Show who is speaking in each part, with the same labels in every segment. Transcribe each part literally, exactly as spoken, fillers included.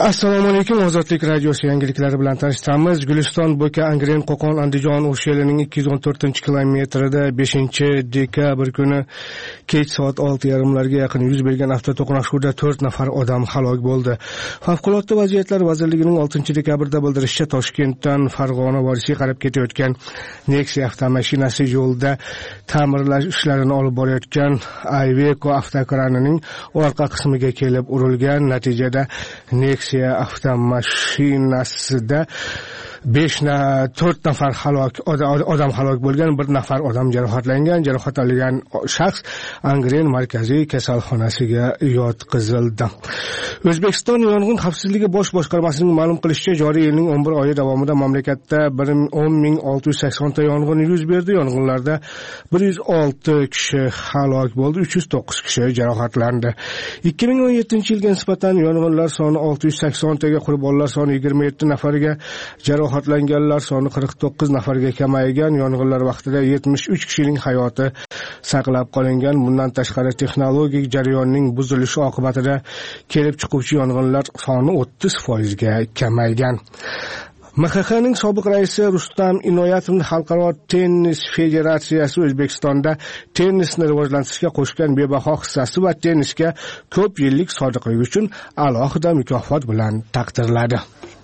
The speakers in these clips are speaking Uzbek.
Speaker 1: Assalomu alaykum. Ozodlik radiosi yangiliklari bilan tanishamiz. Guliston Bo'ka Angren Qo'qon Andijon O'sh yo'lining ikki yuz o'n to'rtinchi kilometrida beshinchi dekabr kuni kech soat olti yarim larga yaqin yuz bergan avtoto'qnashuvda to'rt nafar odam halok bo'ldi. Favqulodda vaziyatlar vazirligining oltinchi dekabrda bildirishicha, Toshkentdan Farg'ona vodiysiga qarab ketayotgan Nexia avtomashinasi yo'lda ta'mirlash ishlarini olib borayotgan Iveco avtokranining orqa qismiga kelib urilgan. Natijada Nexia avtomashinasida besh na to'rt nafar halok odam halok bo'lgan, bir nafar odam jarohatlangan. Jarohat olgan shaxs Angren markaziy kasalxonasiga yotqizildi. O'zbekiston yong'in xavfsizligi bosh boshqarmasining ma'lum qilishicha, joriy yilning o'n bir oyi davomida mamlakatda o'n ming olti yuz sakson ta yong'in yuz berdi. Yong'inlarda bir yuz olti kishi halok bo'ldi, uch yuz to'qqiz kishi jarohatlandi. ikki ming o'n yettinchi yilga nisbatan yong'inlar soni olti yuz sakson taga, qurbonlar soni yigirma yetti nafarga, jarohatlanganlar soni qirq to'qqiz nafarga kamaygan. Yong'inlar vaqtida yetmish uch kishining hayoti saqlab qolingan. Bundan tashqari, texnologik jarayonning buzilishi oqibatida kelib chiquvchi yong'inlar soni o'ttiz foizga kamaygan. M X X'ning sobiq raisi Rustam Inoyatovning Xalqaro tennis federatsiyasi O'zbekistonda tennisni rivojlantirishga qo'shgan bebaho hissasi va tennisga ko'p yillik sodiqligi uchun alohida mukofot bilan taqdirladi.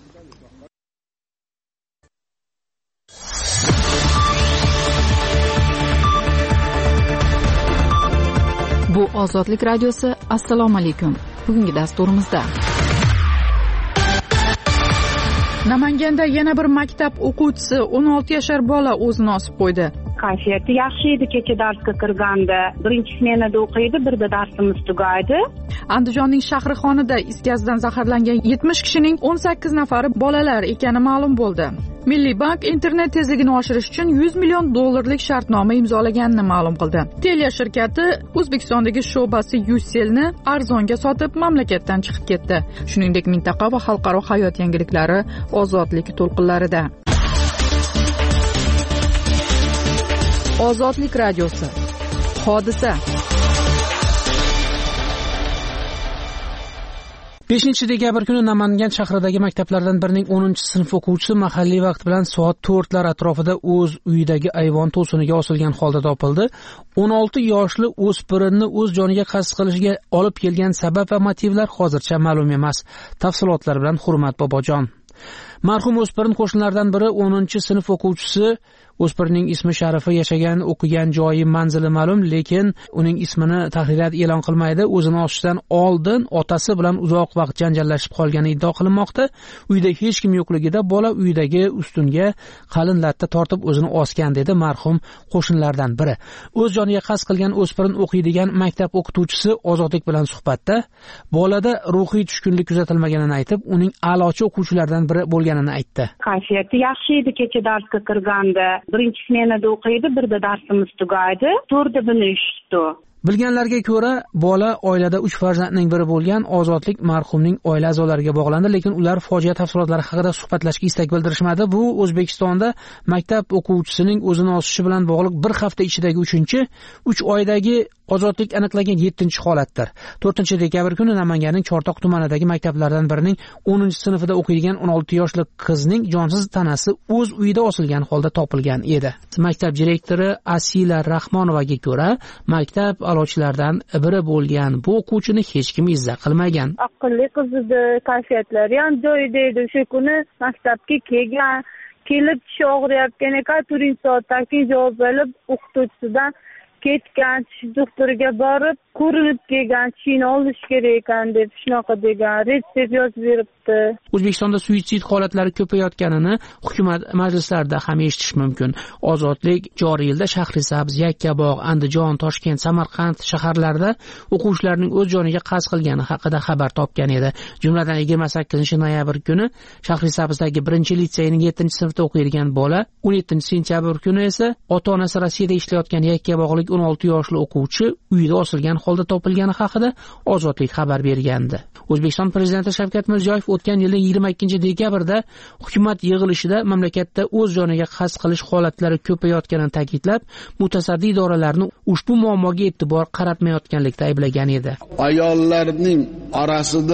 Speaker 2: Bu Ozodlik radiosi. Assalomu alaykum. Bugungi dasturimizda Namanganda yana bir maktab o'quvchisi o'n olti yashar bola o'zini osib qo'ydi.
Speaker 3: Kayfiyati yaxshi edi, kecha darsga kirganda. Birinchi smenada o'qiydi, birda darsimiz tugaydi.
Speaker 2: Andijonning Shahrixonida is gazidan zaharlangan yetmish kishining o'n sakkiz nafari bolalar ekani ma'lum bo'ldi. Milliy bank internet tezligini oshirish uchun yuz million dollarlik shartnoma imzolaganini ma'lum qildi. Telia shirkati O'zbekistondagi sho'basi Ucellni arzonga sotib mamlakatdan chiqib ketdi. Shuningdek, mintaqa va xalqaro hayot yangiliklari Ozodlik to'lqinlarida. Ozodlik radiosi. Hodisa.
Speaker 4: beshinchi dekabr kuni Namangan shahridagi maktablardan birining o'ninchi sinf o'quvchisi mahalliy vaqt bilan soat to'rtlar atrofida o'z uyidagi ayvon to'siniga osilgan holda topildi. o'n olti yoshli o'spirinni o'z joniga qasd qilishiga olib kelgan sabab va motivlar hozircha ma'lum emas. Tafsilotlar bilan Hurmat Bobojon. Marhum o'spirin qo'shnilardan biri o'ninchi sinf o'quvchisi. O'spirinning ismi sharifi, yashagan, o'qigan joyi, manzili ma'lum, lekin uning ismini tahririyat e'lon qilmaydi. O'zini osishdan oldin otasi bilan uzoq vaqt janjallashib qolgani iddao qilinmoqda. Uyda hech kim yo'qligida bola uydagi ustunga qalin latta tortib o'zini osgan, dedi marhum qo'shnilardan biri. O'z joniga qasd qilgan o'spirin o'qiydigan maktab o'qituvchisi Ozodlik bilan suhbatda bolada ruhiy tushkunlik kuzatilmaganini aytib, uning a'lochi o'quvchilardan biri bo'lganini aytdi.
Speaker 3: Kayfiyati yaxshi edi, kecha darsga kirganda. Birinchi smenada o'qiydi, birda darsimiz tugaydi. To'rda buni eshitdi.
Speaker 4: Bilganlarga ko'ra, bola oilada uch farzandning biri bo'lgan. Ozodlik marhumning oila a'zolariga bog'landi, lekin ular fojia tafsilotlari haqida suhbatlashga istak bildirishmadi. Bu O'zbekistonda maktab o'quvchisining o'zini osishi bilan bog'liq bir hafta ichidagi uchinchi, uch oydagi Ozodlik aniqlagan yettinchi holatdir. to'rtinchi dekabr kuni Namanganning Chortoq tumanidagi maktablardan birining o'ninchi sinfida o'qiydigan o'n olti yoshli qizning jonsiz tanasi o'z uyida osilgan holda topilgan edi. Maktab direktori Asila Rahmonovaga ko'ra, maktab a'lochilaridan biri bo'lgan bu o'quvchini hech kim izza qilmagan.
Speaker 5: Aqlli qiz edi, kayfiyatlari ham joyida edi. O'sha kuni maktabga kelgan, kelib tishi og'riyotgan ekan, turinchi soatdan keyin javob olib, o'qituvchisidan ketgan, tish doktoriga borib, ko'rinib kelgan, tishini olish kerak ekan deb shunaqa degan, retsept yozib beribdi.
Speaker 4: O'zbekistonda suitsid holatlari ko'payayotganini hukumat majlislarida ham eshitish mumkin. Ozodlik joriy yilda Shahrisabz, Yakkabog', Andijon, Toshkent, Samarqand shaharlarida o'quvchilarning o'z joniga qasd qilgani haqida xabar topgan edi. Jumladan yigirma sakkizinchi noyabr kuni Shahrisabzdagi birinchi litseyning yettinchi sinfda o'qiydigan bola, o'n yettinchi sentyabr kuni esa ota-onasi Rossiyada ishlayotgan Yakkabog'lik o'n olti yoshli o'quvchi uyida osilgan holda topilgani haqida Ozodlik xabar bergandi. O'zbekiston prezidenti Shavkat Mirziyoyev o'tgan yilning yigirma ikkinchi dekabrda hukumat yig'ilishida mamlakatda o'z joniga qasd qilish holatlari ko'payayotganini ta'kidlab, mutasaddi idoralarni ushbu muammoga e'tibor qaratmayotganlikda ayblagan edi.
Speaker 6: Ayollarning orasida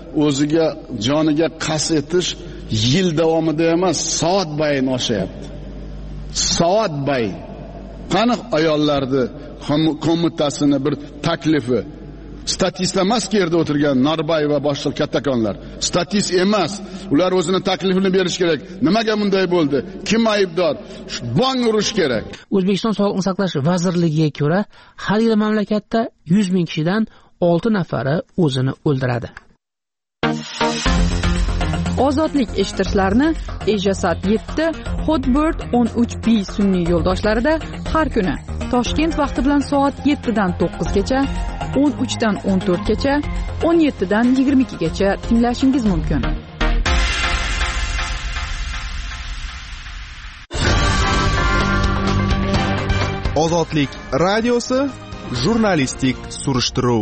Speaker 6: o'ziga joniga qasd etish yil davomida emas, soat bayin oshyapti. Soat bayin. Qani ayollarni qo'mitasini bir taklifi. Statist emas ki yerda o'tirgan Norbay va boshqa kattakonlar. Statist emas. Ular o'zini taklifini berish kerak. Nimaga bunday bo'ldi? Kim aybdor? Bong urish kerak.
Speaker 4: O'zbekiston Sog'liqni saqlash vazirligiga ko'ra, har yili mamlakatda yuz ming kishidan olti nafari o'zini o'ldiradi.
Speaker 2: Ozodlik eshittirishlarni Ejasat yetti, Hotbird o'n uch B sun'iy yo'ldoshlarida har kuni Toshkent vaqti bilan soat yettidan to'qqizgacha, o'n uchdan o'n to'rtgacha, o'n yettidan yigirma ikkigacha tinglashingiz mumkin.
Speaker 7: Ozodlik radiosi jurnalistik surishtiruv.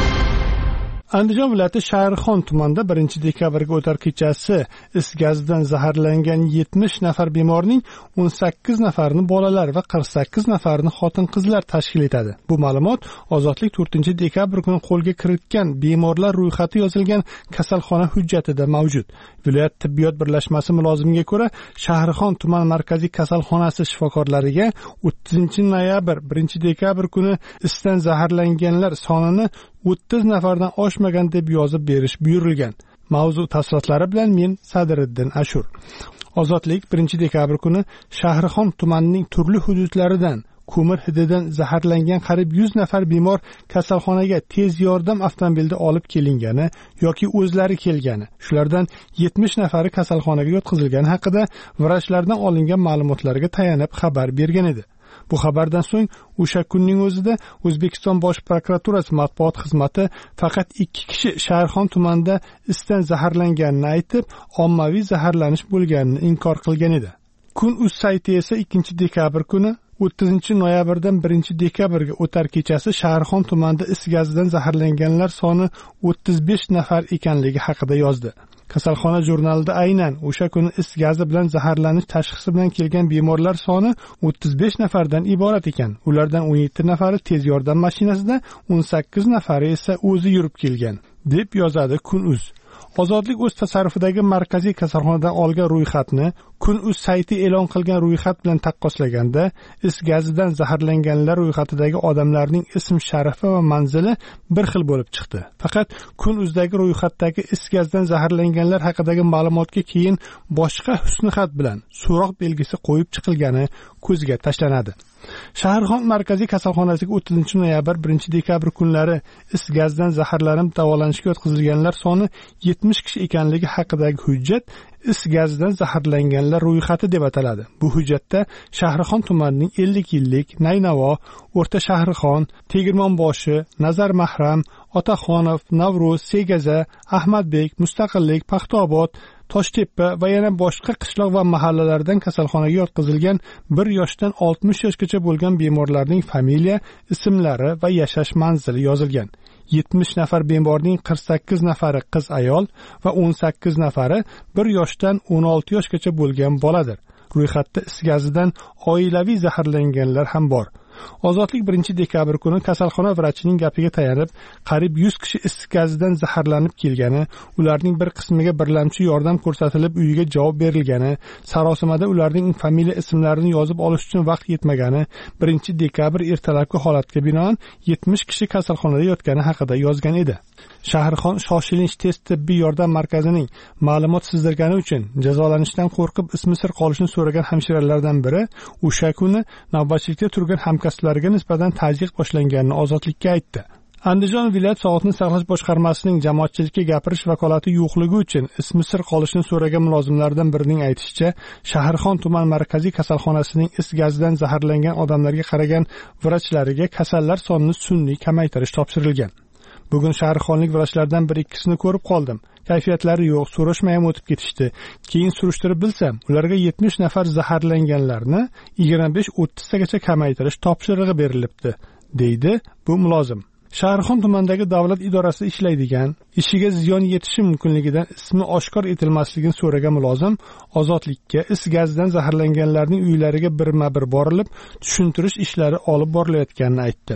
Speaker 8: Andijon viloyati Shahrixon tumanida birinchi dekabrga o'tar kechasi is gazidan zaharlangan yetmish nafar bemorning o'n sakkiz nafarini bolalar va qirq sakkiz nafarini xotin-qizlar tashkil etadi. Bu ma'lumot Ozodlik to'rtinchi dekabr kuni qo'lga kiritgan bemorlar ro'yxati yozilgan kasalxona hujjatida mavjud. Viloyat tibbiyot birlashmasi mulozimiga ko'ra, Shahrixon tuman markaziy kasalxonasi shifokorlariga o'ttizinchi noyabr birinchi dekabr kuni isdan zaharlanganlar sonini o'ttiz nafardan oshmagan deb yozib berish buyurilgan. Mavzu tafsilotlari bilan men Sadiriddin Ashur. Ozodlik birinchi dekabr kuni Shahrixon tumanining turli hududlaridan ko'mir hididan zaharlangan qariyb yuz nafar bemor kasalxonaga tez yordam avtomobilida olib kelingani yoki o'zlari kelgani, shulardan yetmish nafari kasalxonaga yotqizilgani haqida vrachlardan olingan ma'lumotlarga tayanib xabar bergan edi. Bu xabardan so'ng o'sha kunning o'zida O'zbekiston Bosh prokuraturasi matbuot xizmati faqat ikki kishi Shahrixon tumanida isdan zaharlanganini aytib, ommaviy zaharlanish bo'lganini inkor qilgan edi. Kun.uz sayti esa ikkinchi dekabr kuni o'ttizinchi noyabrdan birinchi dekabrga o'tar kechasi Shahrixon tumanida is gazidan zaharlanganlar soni o'ttiz besh nafar ekanligi haqida yozdi. Kasalxona jurnalida aynan o'sha kuni is gazi bilan zaharlanish tashxisi bilan kelgan bemorlar soni o'ttiz besh nafardan iborat ekan. Ulardan o'n yetti nafari tez yordam mashinasida, o'n sakkiz nafari esa o'zi yurib kelgan, deb yozadi Kun.uz. Ozodlik o'z tasarrufidagi markaziy kasalxonadan olgan ro'yxatni Kun.uz sayti e'lon qilgan ro'yxat bilan taqqoslaganda, is gazidan zaharlanganlar ro'yxatidagi odamlarning ism sharifi va manzili bir xil bo'lib chiqdi. Faqat Kun.uzdagi ro'yxatdagi is gazidan zaharlanganlar haqidagi ma'lumotga keyin boshqa husnixat bilan so'roq belgisi qo'yib chiqilgani ko'zga tashlanadi. Shahrixon markaziy kasalxonasiga o'ttizinchi noyabr birinchi dekabr kunlari is gazidan zaharlanib davolanishga yotqizilganlar soni yetmish kishi ekanligi haqidagi hujjat is gazidan zaharlanganlar ro'yxati deb ataladi. Bu hujjatda Shahrixon tumanining ellik yillik, Naynavo, O'rta Shahrixon, Tegirmonboshi, Nazar Mahram, Otaxonov, Navro'z, Segaza, Ahmadbek, Mustaqillik, Paxtaobod, Toshtepa va yana boshqa qishloq va mahallalardan kasalxonaga yotqizilgan bir yoshdan oltmish yoshgacha bo'lgan bemorlarning familiya, ismlari va yashash manzili yozilgan. yetmish nafar bemorning qirq sakkiz nafari qiz ayol va o'n sakkiz nafari bir yoshdan o'n olti yoshgacha bo'lgan boladir. Ro'yxatda is gazidan oilaviy zaharlanganlar ham bor. Ozodlik birinchi dekabr kuni kasalxona vrachining gapiga tayanib, qariyb yuz kishi is gazidan zaharlanib kelgani, ularning bir qismiga birlamchi yordam ko'rsatilib uyiga javob berilgani, sarosimada ularning familiya ismlarini yozib olish uchun vaqt yetmagani, birinchi dekabr ertalabki holatga binoan yetmish kishi kasalxonada yotgani haqida yozgan edi. Shahrixon shoshilinch tez tibbiy yordam markazining ma'lumot sizdirgani uchun jazolanishdan qo'rqib ismi sir qolishini so'ragan hamshiralardan biri o'sha kuni navbatchilikda turgan hamkasblariga nisbatan tazyiq boshlanganini Ozodlikka aytdi. Andijon viloyat sog'liqni saqlash boshqarmasining jamoatchilikka gapirish vakolati yo'qligi uchun ismi sir qolishini so'ragan mulozimlardan birining aytishicha, Shahrixon tuman markaziy kasalxonasining is gazidan zaharlangan odamlarga qaragan vrachlariga kasallar sonini sun'iy kamaytirish topshirilgan. Bugun Shahrixonlik vrachlardan bir ikkisini ko'rib qoldim. Kayfiyatlari yo'q, so'rashmay ham o'tib ketishdi. Keyin surishtirib bilsam, ularga yetmish nafar zaharlanganlarni yigirma besh o'ttiz tagacha kamaytirish topshirig'i berilibdi, deydi bu mulozim. Shahrixon tumanidagi davlat idorasida ishlaydigan, ishiga ziyon yetishi mumkinligidan ismi oshkor etilmasligini so'ragan mulozim Ozodlikka is gazidan zaharlanganlarning uylariga birma-bir borilib, tushuntirish ishlari olib borilayotganini aytdi.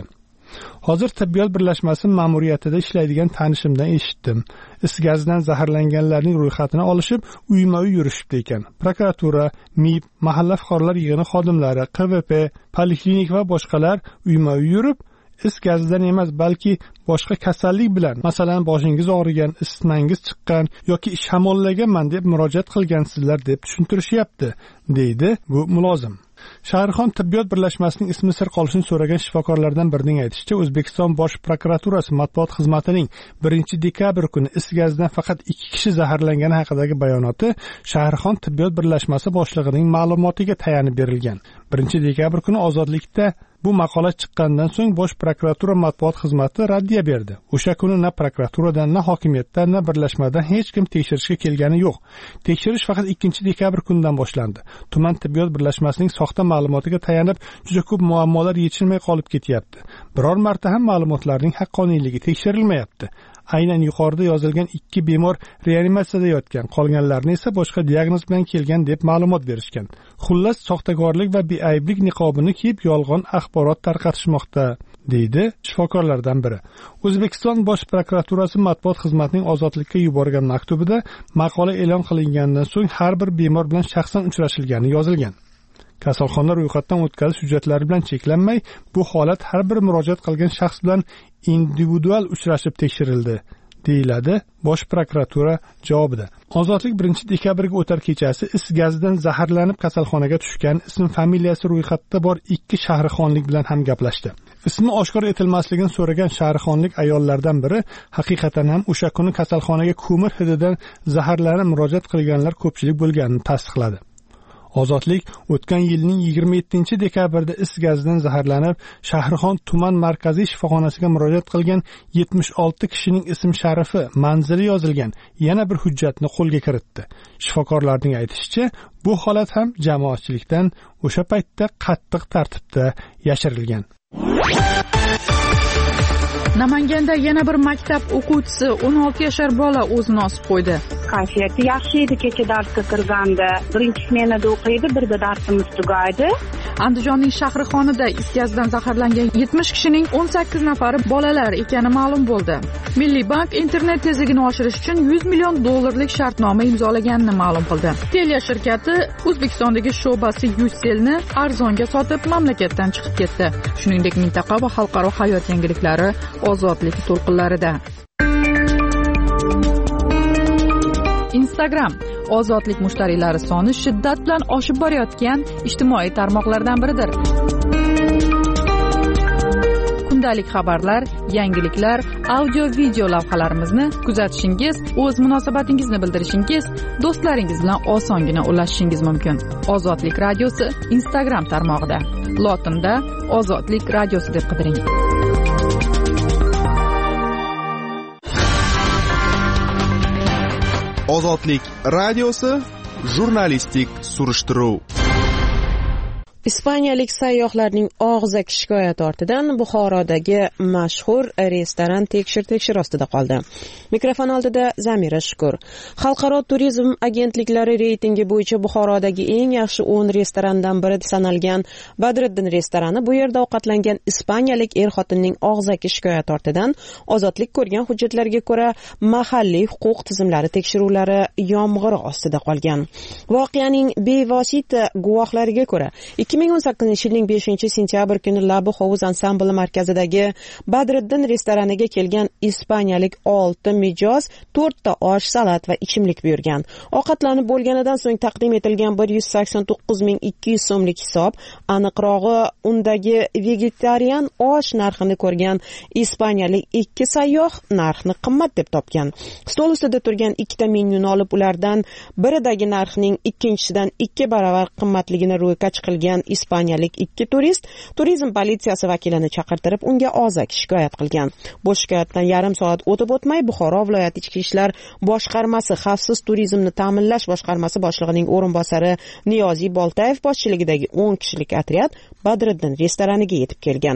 Speaker 8: Hozir tibbiyot birlashmasi ma'muriyatida ishlaydigan tanishimdan eshitdim. Is gazidan zaharlanganlarning ro'yxatini olishib, uyma-uy yurishibdi ekan. Prokuratura, M I B, mahalla fuqarolar yig'ini xodimlari, Q V P, poliklinik va boshqalar uyma-uy yurib, is gazidan emas, balki boshqa kasallik bilan, masalan, boshingiz og'rigan, isitmangiz chiqqan yoki shamollaganman deb murojaat qilgansizlar deb tushuntirishyapti, deydi bu mulozim. Shahrixon tibbiyot birlashmasining ismi sir qolishini so'ragan shifokorlardan birining aytishicha, O'zbekiston Bosh prokuraturasi matbuot xizmatining birinchi dekabr kuni is gazidan faqat ikki kishi zaharlangani haqidagi bayonoti Shahrixon tibbiyot birlashmasi boshlig'ining ma'lumotiga tayanib berilgan. birinchi dekabr kuni Ozodlikda bu maqola chiqqandan so'ng Bosh prokuratura matbuot xizmati raddiya berdi. O'sha kuni na prokuraturadan, na hokimiyatdan, na birlashmadan hech kim tekshirishga kelgani yo'q. Tekshirish faqat ikkinchi dekabr kunidan boshlandi. Tuman tibbiyot birlashmasining soxta ma'lumotiga tayanib, juda ko'p muammolar yechilmay qolib ketyapti. Biror marta ham ma'lumotlarning haqqoniyligi tekshirilmayapti. Aynan yuqorida yozilgan ikki bemor reanimatsiyada yotgan, qolganlarni esa boshqa diagnoz bilan kelgan deb ma'lumot berishgan. Xullas, soxtakorlik va beayblik niqobini kiyib yolg'on axborot tarqatishmoqda, deydi shifokorlardan biri. O'zbekiston Bosh prokuraturasi matbuot xizmatining Ozodlikka yuborgan maktubida maqola e'lon qilingandan so'ng har bir bemor bilan shaxsan uchrashilgani yozilgan. Kasalxona ro'yxatdan o'tkazish hujjatlari bilan cheklanmay, bu holat har bir murojaat qilgan shaxs bilan individual uchrashib tekshirildi, deyiladi Bosh prokuratura javobida. Ozodlik birinchi dekabrga o'tar kechasi is gazidan zaharlanib kasalxonaga tushgan, ism familiyasi ro'yxatda bor ikki shahrixonlik bilan ham gaplashdi. Ismi oshkor etilmasligini so'ragan shahrixonlik ayollardan biri haqiqatan ham o'sha kuni kasalxonaga ko'mir hididan zaharlanib murojaat qilganlar ko'pchilik bo'lganini tasdiqladi. Ozodlik o'tgan yilning yigirma yettinchi dekabrda is gazidan zaharlanib, Shahrixon tuman markaziy shifoxonasiga murojaat qilgan yetmish olti kishining ism-sharifi, manzili yozilgan yana bir hujjatni qo'lga kiritdi. Shifokorlarning aytishicha, bu holat ham jamoatchilikdan o'sha paytda qattiq tartibda yashirilgan.
Speaker 2: Namanganda yana bir maktab o'quvchisi o'n olti yashar bola o'zini osib qo'ydi.
Speaker 3: Kayfiyati yaxshi edi, kecha darsga kirganda. Birinchi smenada o'qiydi, birda darsimiz tugaydi.
Speaker 2: Andijonning Shahrixonida is gazidan zaharlangan yetmish kishining o'n sakkiz nafari bolalar ekani ma'lum bo'ldi. Milliy bank internet tezligini oshirish uchun yuz million dollarlik shartnoma imzolaganini ma'lum qildi. Telia shirkati O'zbekistondagi sho'basi Ucellni arzonga sotib mamlakatdan chiqib ketdi. Shuningdek, mintaqa va xalqaro hayot yangiliklari Ozodlik to'lqinlarida. Instagram Ozodlik mushtariylari soni shiddat bilan oshib borayotgan ijtimoiy tarmoqlardan biridir. Kundalik xabarlar, yangiliklar, audio-video lavhalarimizni kuzatishingiz, o'z munosabatingizni bildirishingiz, do'stlaringiz bilan osongina ulashishingiz mumkin. Ozodlik radiosi Instagram tarmog'ida. Lotinda Ozodlik radiosi deb qidiring.
Speaker 7: Ozodlik radiosi jurnalistik surishtiruv.
Speaker 9: Ispaniyalik sayyohlarning og'zaki shikoyati ortidan Buxorodagi mashhur restoran tekshir-tekshir ostida qoldi. Mikrofon oldida Zamira Shukur. Xalqaro turizm agentliklari reytingi bo'yicha Buxorodagi eng yaxshi o'n restorandan biri sanalgan Badriddin restorani bu yerda ovqatlangan ispaniyalik er-xotinning og'zaki shikoyati ortidan Ozodlik ko'rgan hujjatlarga ko'ra mahalliy huquq tizimlari tekshiruvlari yomg'iri ostida qolgan. Voqeaning bevosita guvohlariga ko'ra ikki ming o'n sakkizinchi yilning beshinchi sentyabr kuni Labu Hovuz ansambli markazidagi Badriddin restoraniga kelgan ispaniyalik olti mijoz, to'rtta osh, salat va ichimlik buyurgan. Ovqatlanib bo'lganidan so'ng taqdim etilgan bir yuz sakson to'qqiz ming ikki yuz so'mlik hisob, aniqrog'i undagi vegetarian osh narxini ko'rgan ispaniyalik ikki sayyoh narxni qimmat deb topgan. Stol ustida turgan ikkita menyuni olib, ulardan biridagi narxning ikkinchisidan ikki baravar qimmatligini ro'yxatga chiqilgan ispaniyalik ikki turist turizm politsiyasi vakilini chaqirtirib, unga og'zaki shikoyat qilgan. Bu shikoyatdan yarim soat o'tib o'tmay Buxoro viloyat ichki ishlar boshqarmasi xavfsiz turizmni ta'minlash boshqarmasi boshlig'ining o'rinbosari Niyoziy Boltayev boshchiligidagi o'n kishilik otryad Badriddin restoraniga yetib kelgan.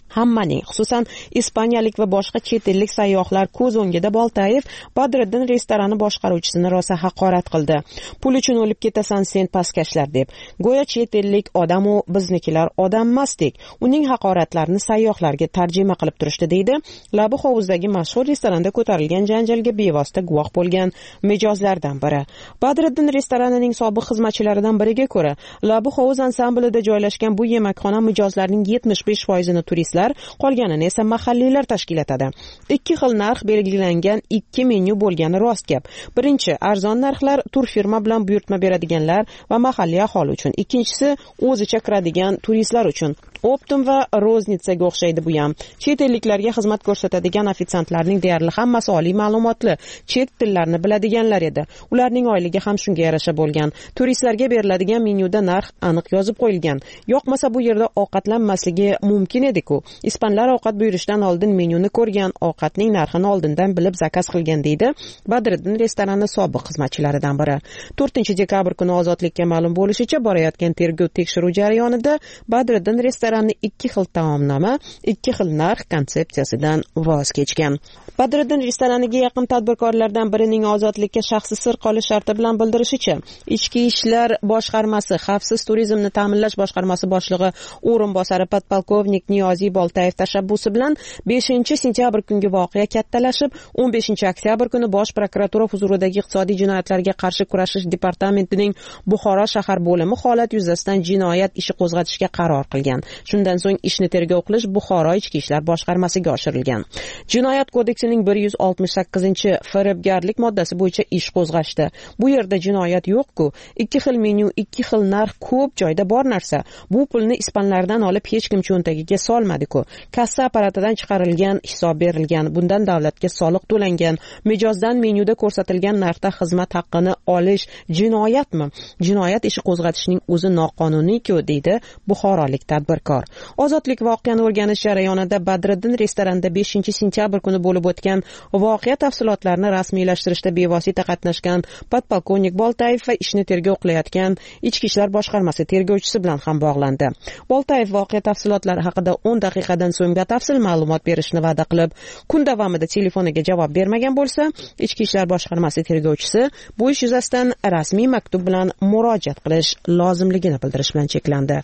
Speaker 9: hammaning, xususan ispaniyalik va boshqa chet ellik sayyohlar ko'z o'ngida Boltayev Badriddin restorani boshqaruvchisini rosa haqorat qildi. Pul uchun o'lib ketasan sen pastkashlar deb. Go'yo chet ellik odam u biznikilar odam emasdek. Uning haqoratlarini sayyohlarga tarjima qilib turishdi deydi. Labi hovuzdagi mashhur restoranda ko'tarilgan janjalga bevosita guvoh bo'lgan mijozlardan biri. Badriddin restoranining sobiq xizmatchilaridan biriga ko'ra, Labi hovuz ansamblida joylashgan bu yemakxona mijozlarining yetmish besh foizini turistlar, qolganini esa mahalliylar tashkil etadi. Ikki xil narx belgilangan ikki menyu bo'lgani rost gap. Birinchi, arzon narxlar turfirma bilan buyurtma beradiganlar va mahalliy aholi uchun. Ikkinchisi, o'zicha kiradigan turistlar uchun. Optum va Roznitsaga o'xshaydi bu ham. Chet elliklarga xizmat ko'rsatadigan ofitsiantlarning deyarli hammasi oliy ma'lumotli, chet tillarini biladiganlar edi. Ularning oyligi ham shunga yarasha bo'lgan. Turistlarga beriladigan menyuda narx aniq yozib qo'yilgan. Yoqmasa bu yerda ovqatlanmasligi mumkin edi-ku. Ispanlar ovqat buyurishdan oldin menyuni ko'rgan, ovqatning narxini oldindan bilib zakaz qilgan deydi Badriddin restorani sobiq xizmatchilaridan biri. to'rtinchi dekabr kuni Ozodlikka ma'lum bo'lishicha, borayotgan tergov tekshiruv jarayonida Badriddin restorani ikki xil taomnoma, ikki xil narx konsepsiyasidan voz kechgan. Badriddin restoraniga yaqin tadbirkorlardan birining ozodlikka shaxsi sir qolish sharti bilan bildirishicha, Ichki ishlar boshqarmasi xavfsiz turizmni ta'minlash boshqarmasi boshlig'i o'rinbosari podpolkovnik Niyoziy Boltayev tashabbusi bilan beshinchi sentyabr kungi voqea kattalashib, o'n beshinchi oktyabr kuni Bosh prokuratura huzuridagi iqtisodiy jinoyatlarga qarshi kurashish departamentining Buxoro shahar bo'limi holat yuzasidan jinoyat ishi qo'zg'atishga qaror qilgan. Shundan so'ng ishni tergov qilish Buxoro ichki ishlar boshqarmasiga oshirilgan. Jinoyat kodeksining bir yuz oltmish sakkizinchi firibgarlik moddasi bo'yicha ish qo'zg'ashdi. Bu yerda jinoyat yo'q-ku. Ikki xil menyu, ikki xil narx ko'p joyda bor narsa. Bu pulni ispanlardan olib hech kim cho'ntagiga solmadi-ku. Kassa apparatidan chiqarilgan, hisob berilgan, bundan davlatga soliq to'langan. Mijozdan menyuda ko'rsatilgan narxda xizmat haqqini olish jinoyatmi? Jinoyat ishi qo'zg'atishning o'zi noqonuniy-ku, deydi buxorolik tadbirkor. Ozodlik voqeani o'rganish jarayonida Badriddin restoranida beshinchi sentyabr kuni bo'lib o'tgan voqea tafsilotlarini rasmiylashtirishda bevosita qatnashgan podpolkovnik Boltayev va ishni tergov qilayotgan Ichki ishlar boshqarmasi tergovchisi bilan ham bog'landi. Boltayev voqea tafsilotlari haqida o'n daqiqadan so'ng batafsil ma'lumot berishni va'da qilib, kun davomida telefoniga javob bermagan bo'lsa, Ichki ishlar boshqarmasi tergovchisi bu ish yuzasidan rasmiy maktub bilan murojaat qilish lozimligini bildirish bilan cheklandi.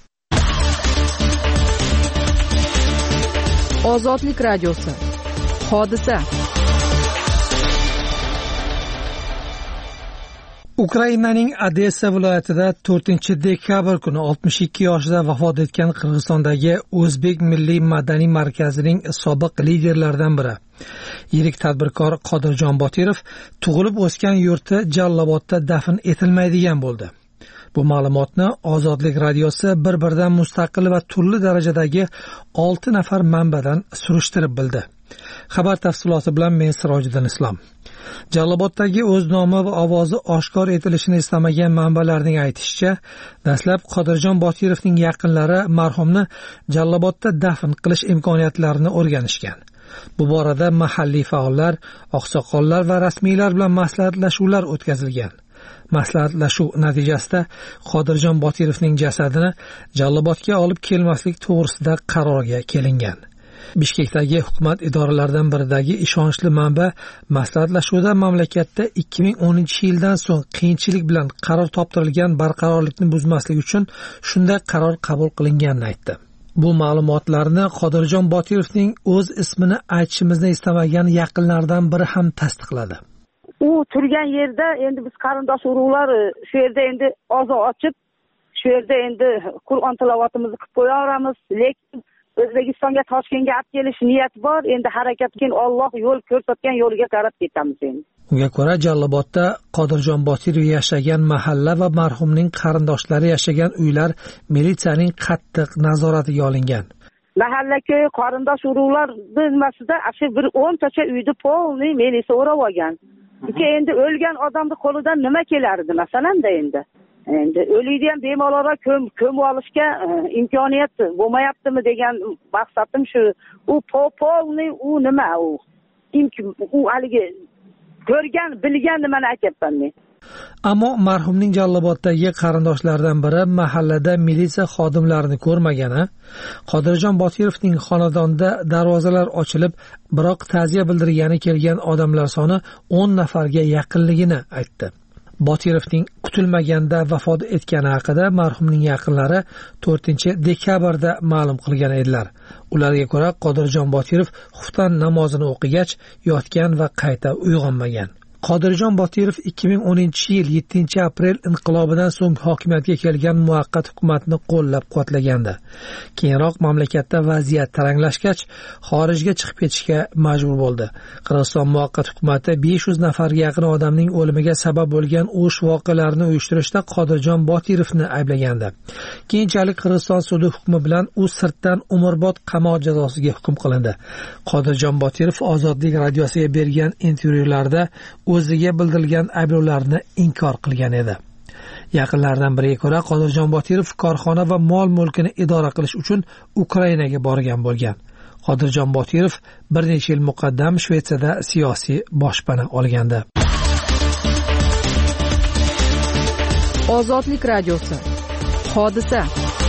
Speaker 2: Ozodlik radiosi. Hodisa.
Speaker 4: Ukrainaning Odessa viloyatida to'rtinchi dekabr kuni oltmish ikki yoshida vafot etgan Qirg'izistondagi O'zbek milliy madaniy markazining sobiq liderlaridan biri, yirik tadbirkor Qodirjon Botirov tug'ilib o'sgan yurti Jallobodda dafn etilmaydigan bo'ldi. Bu ma'lumotni Ozodlik radiosi bir-biridan mustaqil va turli darajadagi olti nafar manbadan surishtirib bildi. Xabar tafsiloti bilan men Sirojiddin Islom. Jalloboddagi o'z nomi va ovozi oshkor etilishini istamagan manbalarning aytishicha, dastlab Qodirjon Botirovning yaqinlari marhumni Jallobodda dafn qilish imkoniyatlarini o'rganishgan. Bu borada mahalliy faollar, oqsoqollar va rasmiylar bilan maslahatlashuvlar o'tkazilgan. Maslahatlashuv natijasida Qodirjon Botirovning jasadini Jallobodga olib kelmaslik to'g'risida qarorga kelingan. Bishkekdagi hukumat idoralaridan biridagi ishonchli manba maslahatlashuvda mamlakatda ikki ming o'ninchi yildan so'ng qiyinchilik bilan qaror toptirilgan barqarorlikni buzmaslik uchun shunday qaror qabul qilinganini aytdi. Bu ma'lumotlarni Qodirjon Botirovning o'z ismini aytishimizni istamagan yaqinlaridan biri ham tasdiqladi.
Speaker 5: U turgan yerda endi biz qarindosh urug'lar shu yerda endi ozoq ochib, shu yerda endi Qur'on tilovatimizni qilib qo'yaveramiz, lekin O'zbekistonga Toshkentga olib kelish niyat bor. Endi harakat keyin Alloh yo'l ko'rsatgan yo'liga qarab ketamiz endi.
Speaker 4: Unga ko'ra Jallobodda Qodirjon Botirov yashagan mahalla va marhumning qarindoshlari yashagan uylar militsiyaning qattiq nazoratiga olingan.
Speaker 5: Mahalla-ko'y qarindosh urug'lar bilmasida shu bir o'ntacha uyni polniy militsiya o'rab olgan. Chunki endi o'lgan odamning qo'lidan nima kelardi masalanda endi. Endi o'likni ham bemalolroq ko'm ko'mib olishga imkoniyat bo'lmayaptimi degan maqsadim shu. U polniy u nima u? U haligi ko'rgan, bilgan nimani aytayapman men.
Speaker 4: Ammo marhumning Jalloboddagi qarindoshlaridan biri mahallada militsiya xodimlarini ko'rmagani, Qodirjon Botirovning xonadonida darvozalar ochilib, biroq ta'ziya bildirgani kelgan odamlar soni o'n nafarga yaqinligini aytdi. Botirovning kutilmaganda vafot etgani haqida marhumning yaqinlari to'rtinchi dekabrda ma'lum qilgan edilar. Ularga ko'ra, Qodirjon Botirov xufton namozini o'qigach, yotgan va qayta uyg'onmagan. Qodirjon Botirov ikki ming o'ninchi yil yettinchi aprel inqilobidan so'ng hokimiyatga kelgan muvaqqat hukumatni qo'llab-quvvatlagandi. Keyinroq mamlakatda vaziyat taranglashgach, xorijga chiqib ketishga majbur bo'ldi. Qirg'iziston muvaqqat hukumati besh yuz nafarga yaqin odamning o'limiga sabab bo'lgan o'sh voqealarini uyushtirishda Qodirjon Botirovni ayblagandi. Keyinchalik Qirg'iziston sudi hukmi bilan u sirtdan umrbod qamoq jazosiga hukm qilindi. Qodirjon Botirov Ozodlik radiosiga bergan intervyularda o'ziga bildirilgan ayblovlarni inkor qilgan edi. Yaqinlaridan biriga ko'ra, Qodirjon Botirov korxona va mol-mulkini idora qilish uchun Ukrainaga borgan bo'lgan. Qodirjon Botirov bir necha yil muqaddam Shvetsiyada siyosiy boshpana olgandi.
Speaker 2: Ozodlik radiosi. Hodisa.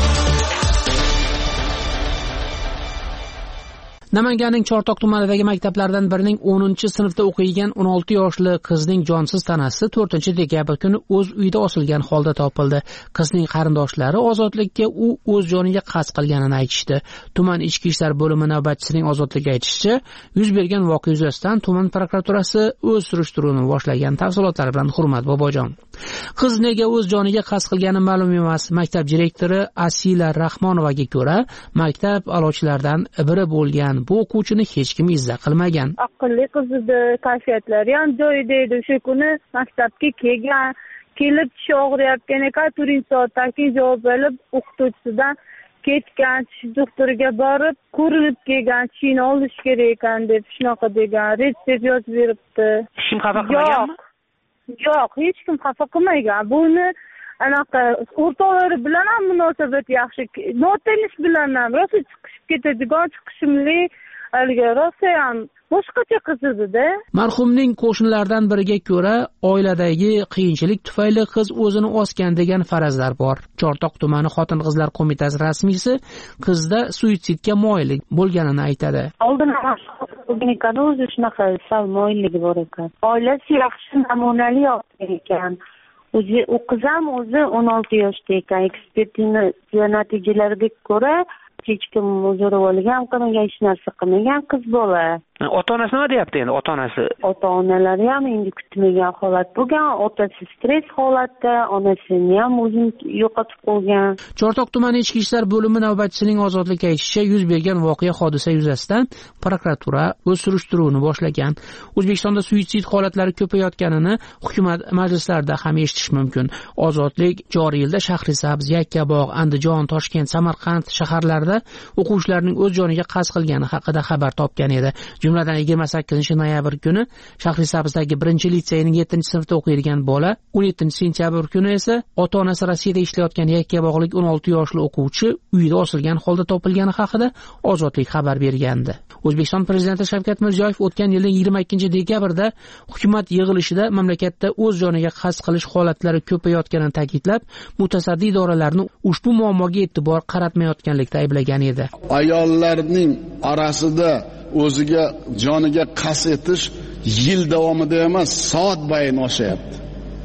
Speaker 4: Namanganning Chortoq tumanidagi maktablardan birining o'ninchi sinfda o'qiydigan o'n olti yoshli qizning jonsiz tanasi to'rtinchi dekabr kuni o'z uyida osilgan holda topildi. Qizning qarindoshlari Ozodlikka u o'z joniga qasd qilganini aytishdi. Tuman ichki ishlar bo'limi navbatchisining Ozodlikka aytishicha, yuz bergan voqea yuzasidan tuman prokuraturasi o'z surishtiruvini boshlagan. Tafsilotlar bilan Hurmat Bobojon. Qiz nega o'z joniga qasd qilgani ma'lum emas. Maktab direktori Asila Rahmonovaga ko'ra, maktab a'lochilaridan biri bo'lgan bu o'quvchini hech kim izza qilmagan.
Speaker 5: Aqlli qiz edi, kayfiyatlari ham joyida edi. O'sha kuni maktabga kelgan, kelib tishi og'riyotgan ekan, turin soatdan keyin javob olib, o'qituvchisidan ketgan, tish doktoriga borib, ko'rinib kelgan, tishini olish kerak ekan deb shunaqa degan, retsept yozib beribdi.
Speaker 4: Hech kim xafa qilmaganmi?
Speaker 5: Yo'q, hech kim xafa qilmagan. Buni anaqa o'rtoqlari bilan ham munosabat yaxshi, notanish bilan ham rosa chiqishib ketadigan, chiqishimli, haligi rosa ham boshqacha qiz edi-da.
Speaker 4: Marhumning qo'shnilaridan biriga ko'ra, oiladagi qiyinchilik tufayli qiz o'zini osgan degan farazlar bor. Chortoq tumani Xotin-qizlar qo'mitasi rasmiysi qizda suitsidga moyillik bo'lganini aytadi.
Speaker 3: Oldin ham klinikada o'zi shunaqa sal moyilligi bor ekan. Oilasi yaxshi namunali ekan. O'zi u qiz ham o'zi o'n olti yoshda ekan. Ekspertiza natijalariga ko'ra hech kim zo'rab olgan, qilmagan, hech narsa qilmagan qiz bola.
Speaker 4: Ota-onasi nima deyapti endi, ota-onasi?
Speaker 3: Ota-onalari ham endi kutmagan holat bo'lgan, otasi stress holatda, onasini ham o'zini yo'qotib qo'ygan.
Speaker 4: Chortoq tumani ichki ishlar bo'limi navbatchisining Ozodlikka aytishicha, yuz bergan voqea hodisa yuzasidan prokuratura o'z surishtiruvini boshlagan. O'zbekistonda suitsid holatlari ko'payayotganini hukumat majlislarida ham eshitish mumkin. Ozodlik joriy yilda Shahrisabz, Yakkabog', Andijon, Toshkent, Samarqand shaharlarida o'quvchilarning o'z joniga qasd qilgani haqida xabar topgan edi. Jumladan yigirma sakkizinchi noyabr kuni Shahrisabzdagi birinchi litseyning yettinchi sinfda o'qiydigan bola, o'n yettinchi sentyabr kuni esa ota-onasi Rossiyada ishlayotgan Yakkabog'lik o'n olti yoshli o'quvchi uyida osilgan holda topilgani haqida Ozodlik xabar bergandi. O'zbekiston prezidenti Shavkat Mirziyoyev o'tgan yilning yigirma ikkinchi dekabrda hukumat yig'ilishida mamlakatda o'z joniga qasd qilish holatlari ko'payayotganini ta'kidlab, mutasaddi idoralarni ushbu muammoga e'tibor qaratmayotganlikda ayblagan edi.
Speaker 6: Ayollarning orasida o'ziga joniga qasd etish yil davomida emas, soat bayin oshayapti.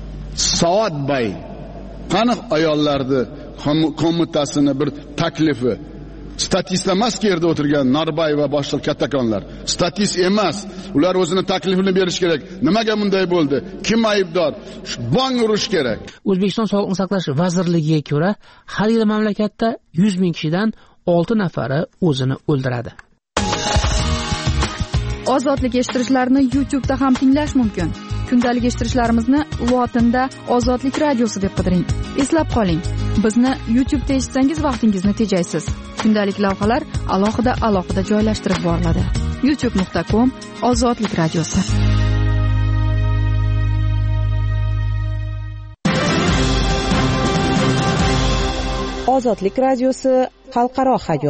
Speaker 6: Soat bayin. Qani ayollarni qo'mitasini bir taklifi. Statist emas ki yerda o'tirgan Narbay va boshqa kattakonlar. Statist emas. Ular o'zini taklifini berish kerak. Nimaga bunday bo'ldi? Kim aybdor? Bong urish kerak.
Speaker 4: O'zbekiston Sog'liqni saqlash vazirligiga ko'ra, har yili mamlakatda yuz ming kishidan olti nafari o'zini o'ldiradi.
Speaker 2: Ozodlik eshittirishlarni YouTube'da ham tinglash mumkin. Kundalik eshittirishlarimizni lotinda Ozodlik radiosi deb qidiring. Eslab qoling, bizni YouTube'da eshitsangiz vaqtingizni tejaysiz. Kundalik lavhalar alohida alohida joylashtirib boriladi. youtube nuqta com Ozodlik radiosi.
Speaker 9: Ozodlik radiosi xalqaro hayot.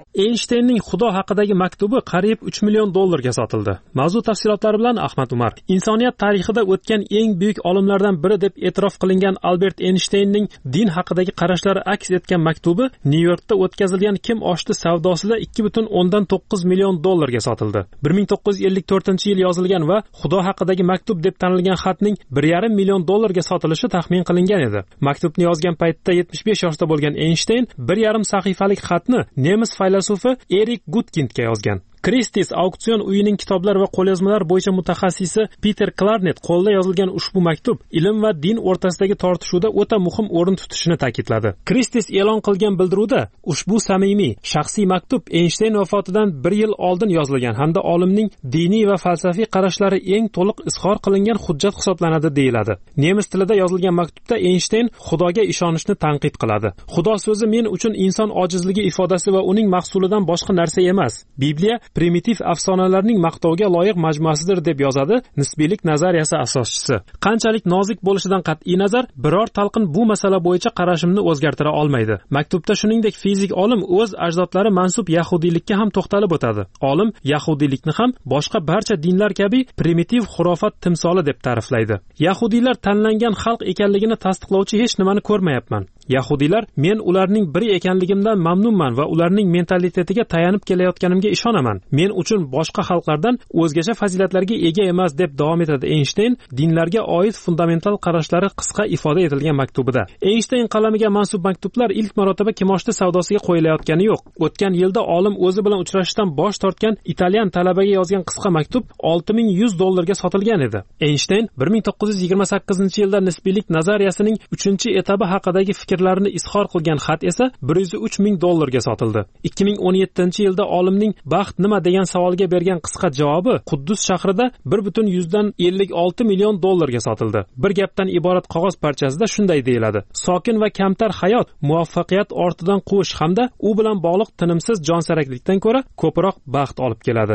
Speaker 10: Eynshteynning Xudo haqidagi maktubi qariyb uch million dollarga sotildi. Mavzu tafsilotlari bilan Ahmad Umar. Insoniyat tarixida o'tgan eng buyuk olimlardan biri deb e'tirof qilingan Albert Eynshteynning din haqidagi qarashlari aks etgan maktubi Nyu-Yorkda o'tkazilgan kim oshdi savdosida ikki butun o'ndan to'qqiz million dollarga sotildi. bir ming to'qqiz yuz ellik to'rtinchi yil yozilgan va Xudo haqidagi maktub deb tanilgan xatning bir yarim million dollarga sotilishi taxmin qilingan edi. Maktubni yozgan paytda yetmish besh yoshda bo'lgan Eynshteyn bir yarim sahifalik xatni nemis filosofi Erik Gudkindga yozgan. Christie's auksion uyining kitoblar va qo'lyozmalar bo'yicha mutaxassisi Peter Klarnet qo'lda yozilgan ushbu maktub ilm va din o'rtasidagi tortishuvda o'ta muhim o'rin tutishini ta'kidladi. Christie's e'lon qilgan bildiruvda ushbu samimiy, shaxsiy maktub Eynshteyn vafotidan bir yil oldin yozilgan hamda olimning diniy va falsafiy qarashlari eng to'liq izhor qilingan hujjat hisoblanadi deyiladi. Nemis tilida yozilgan maktubda Eynshteyn Xudoga ishonishni tanqid qiladi. Xudo so'zi men uchun inson ojizligi ifodasi va uning mahsulidan boshqa narsa emas. Bibliya primitiv afsonalarning maqtovga loyiq majmuasidir deb yozadi nisbiylik nazariyasi asoschisi. Qanchalik nozik bo'lishidan qat'iy nazar, biror talqin bu masala bo'yicha qarashimni o'zgartira olmaydi. Maktubda shuningdek fizik olim o'z ajdodlari mansub yahudiylikka ham to'xtalib o'tadi. Olim yahudiylikni ham boshqa barcha dinlar kabi primitiv xurofot timsoli deb ta'riflaydi. Yahudiylar tanlangan xalq ekanligini tasdiqlovchi hech nimani ko'rmayapman. Yahudiylar men ularning biri ekanligimdan mamnunman va ularning mentalitetiga tayanib kelayotganimga ishonaman. Men uchun boshqa xalqlardan o'zgacha fazilatlarga ega emas deb davom etadi Eynshteyn dinlarga oid fundamental qarashlari qisqa ifoda etilgan maktubida. Eynshteyn qalamiga mansub maktublar ilk marotaba kimoshdi savdosiga qo'yilayotgani yo'q. O'tgan yilda olim o'zi bilan uchrashishdan bosh tortgan italyan talabaga yozgan qisqa maktub olti ming yuz dollarga sotilgan edi. Eynshteyn bir ming to'qqiz yuz yigirma sakkizinchi yilda nisbiylik nazariyasining uchinchi etabi haqidagi fikrlarini izhor qilgan xat esa bir yuz uch ming dollarga sotildi. ikki ming o'n yettinchi yilda olimning baxt nima degan savolga bergan qisqa javobi Quddus shahrida bir butun yuzdan ellik olti million dollarga sotildi. Bir gapdan iborat qog'oz parchasida shunday deyiladi: sokin va kamtar hayot muvaffaqiyat ortidan quvish hamda u bilan bog'liq tinimsiz jonsaraklikdan ko'ra ko'proq baxt olib keladi.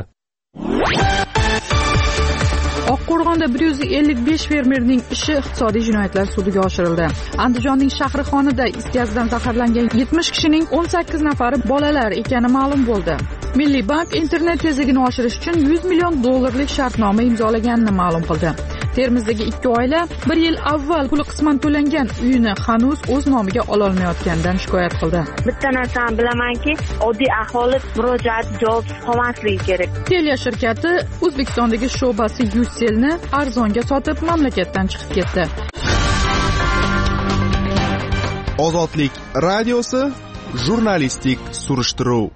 Speaker 2: Oqqo'rg'onda bir yuz ellik besh fermerning ishi iqtisodiy jinoyatlar sudiga oshirildi. Andijonning Shahrixonida is gazdan zaharlangan yetmish kishining o'n sakkiz nafari bolalar ekani ma'lum bo'ldi. Milliy bank internet tezligini oshirish uchun yuz million dollarlik shartnoma imzolaganini ma'lum qildi. Termizdagi ikki oila bir yil avval puli qisman to'langan uyini hanuz o'z nomiga ola olmayotganidan shikoyat qildi.
Speaker 5: Bitta narsani bilamanki, oddiy aholi murojaat javobsiz qolmasligi kerak.
Speaker 2: Telia shirkati O'zbekistondagi sho'basi Yuselni arzonga sotib mamlakatdan chiqib ketdi.
Speaker 7: Ozodlik radiosi jurnalistik surishtiruv.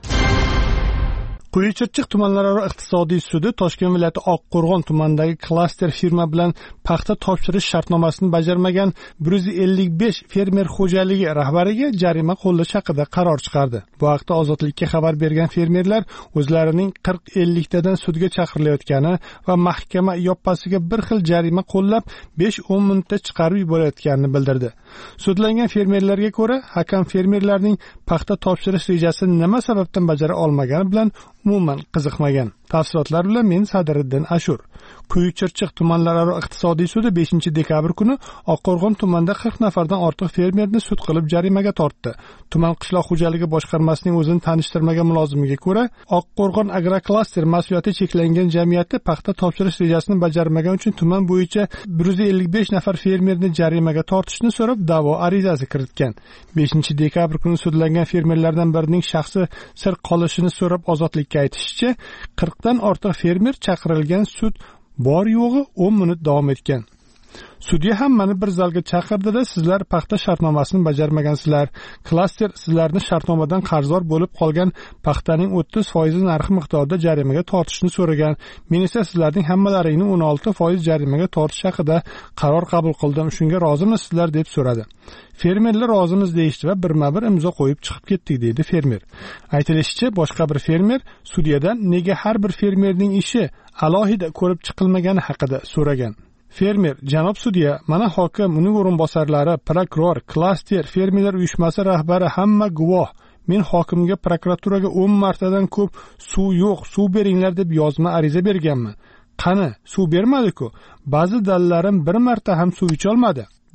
Speaker 8: Quyichirchiq tumanlararo iqtisodiy sudi Toshkent viloyati Oqqo'rg'on tumanidagi klaster firma bilan paxta topshirish shartnomasini bajarmagan bir yuz ellik besh fermer xo'jaligi rahbariga jarima qo'llash haqida qaror chiqardi. Bu haqda Ozodlikka xabar bergan fermerlar o'zlarining qirq elliktadan sudga chaqirilayotgani va mahkama yoppasiga bir xil jarima qo'llab besh o'n minutda chiqarib yuborayotganini bildirdi. Sudlangan fermerlarga ko'ra, hakam fermerlarning paxta topshirish rejasini nima sababdan bajara olmagani bilan umuman qiziqmagan. Tafsilotlar bilan men Sadiriddin Ashur. Quyichirchiq tumanlararo iqtisodiy sudi beshinchi dekabr kuni Oqqo'rg'on tumanida qirq nafardan ortiq fermerni sud qilib jarimaga tortdi. Tuman qishloq xo'jaligi boshqarmasining o'zini tanishtirmagan mulozimiga ko'ra, Oqqo'rg'on agroklaster mas'uliyati cheklangan jamiyati paxta topshirish rejasini bajarmagan uchun tuman bo'yicha bir yuz ellik besh nafar fermerni jarimaga tortishni so'rab da'vo arizasi kiritgan. beshinchi dekabr kuni sudlangan fermerlardan birining shaxsi sir qolishini so'rab Ozodlikka aytishicha, qirqdan ortiq fermer chaqirilgan sud bor yo'g'i o'n minut davom etgan. Sudya hammani bir zalga chaqirdi-da, sizlar paxta shartnomasini bajarmagansizlar. Klaster sizlarni shartnomadan qarzdor bo'lib qolgan paxtaning o'ttiz foiz narxi miqdorida jarimaga tortishni so'ragan. Men esa sizlarning hammalaringni o'n olti foiz jarimaga tortish haqida qaror qabul qildim. Shunga rozimisizlar deb so'radi. Fermerlar rozimiz deyishdi va birma-bir imzo qo'yib chiqib ketdik, dedi fermer. Aytilishicha, boshqa bir fermer sudyadan nega har bir fermerning ishi alohida ko'rib chiqilmagani haqida so'ragan. Fermer: janob sudya, mana hokim, uning o'rinbosarlari, prokuror, klaster fermerlar uyushmasi rahbari hamma guvoh. Men hokimga, prokuraturaga o'n martadan ko'p suv yo'q, suv beringlar deb yozma ariza berganman. Qani, suv bermadi-ku. Ba'zi dalallarim bir marta ham suv icha olmadi. Bu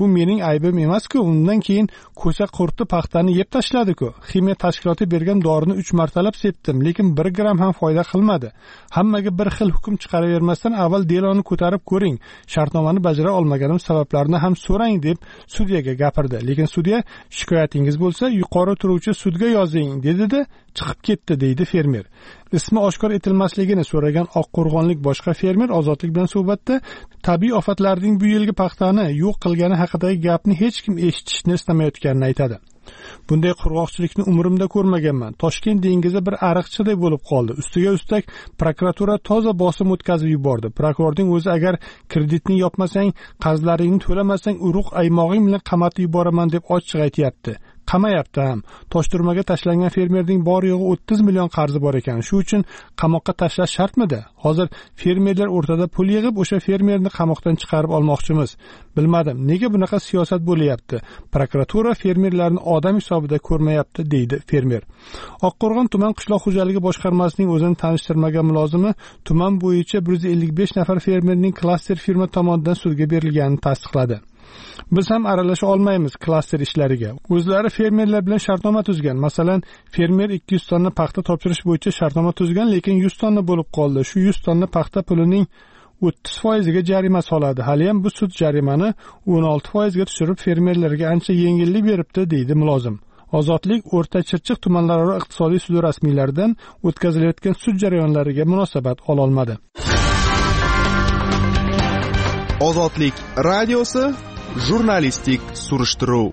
Speaker 8: bu mening aybim emas-ku. Undan keyin ko'sa qurti paxtani yeb tashladi-ku. Ximiya tashkiloti bergan dorini uch martalab sepdim, lekin bir gram ham foyda qilmadi. Hammaga bir xil hukm chiqaravermasdan avval deloni ko'tarib ko'ring. Shartnomani bajara olmaganim sabablarini ham so'rang deb sudyaga gapirdi. Lekin sudya shikoyatingiz bo'lsa yuqori turuvchi sudga yozing dedi-da chiqib ketdi deydi fermer. Ismi oshkor etilmasligini so'ragan Oqqo'rg'onlik boshqa fermer Ozodlik bilan suhbatda tabiiy ofatlarning bu yilgi paxtani yo'q qilgani haqidagi gapni hech kim eshitishni istamayotganini aytadi. Bunday qurg'oqchilikni umrimda ko'rmaganman. Toshkent dengizi bir ariqchiday bo'lib qoldi. Ustiga ustak prokuratura toza bosim o'tkazib yubordi. Prokurorning o'zi agar kreditni yopmasang, qarzlaringni to'lamasang, urug' aymog'ing bilan qamatib yuboraman deb ochiq aytayapti. Qamayapti ham. Toshturmaga tashlangan fermerning bor yo'g'i o'ttiz million qarzi bor ekan. Shu uchun qamoqqa tashlash shartmidi? Hozir fermerlar o'rtada pul yig'ib, o'sha fermerni qamoqdan chiqarib olmoqchimiz. Bilmadim, nega bunaqa siyosat bo'lyapti? Prokuratura fermerlarni odam hisobida ko'rmayapti, deydi fermer. Oqqo'rg'on tuman qishloq xo'jaligi boshqarmasining o'zini tanishtirmagan mulozimi tuman bo'yicha bir yuz ellik besh nafar fermerning klaster firma tomonidan sudga berilganini tasdiqladi. Biz ham aralasha olmaymiz klaster ishlariga. O'zlari fermerlar bilan shartnoma tuzgan. Masalan, fermer ikki yuz tonna paxta topshirish bo'yicha shartnoma tuzgan, lekin yuz tonna bo'lib qoldi. Shu yuz tonna paxta pulining o'ttiz foiziga jarima soladi. Hali ham bu sud jarimani o'n olti foizga tushirib fermerlarga ancha yengillik beribdi, deydi mulozim. Ozodlik O'rta Chirchiq tumanlararo iqtisodiy sudi rasmiylaridan o'tkazilayotgan sud jarayonlariga munosabat ola olmadi.
Speaker 7: Ozodlik radiosi jurnalistik surishtiruv.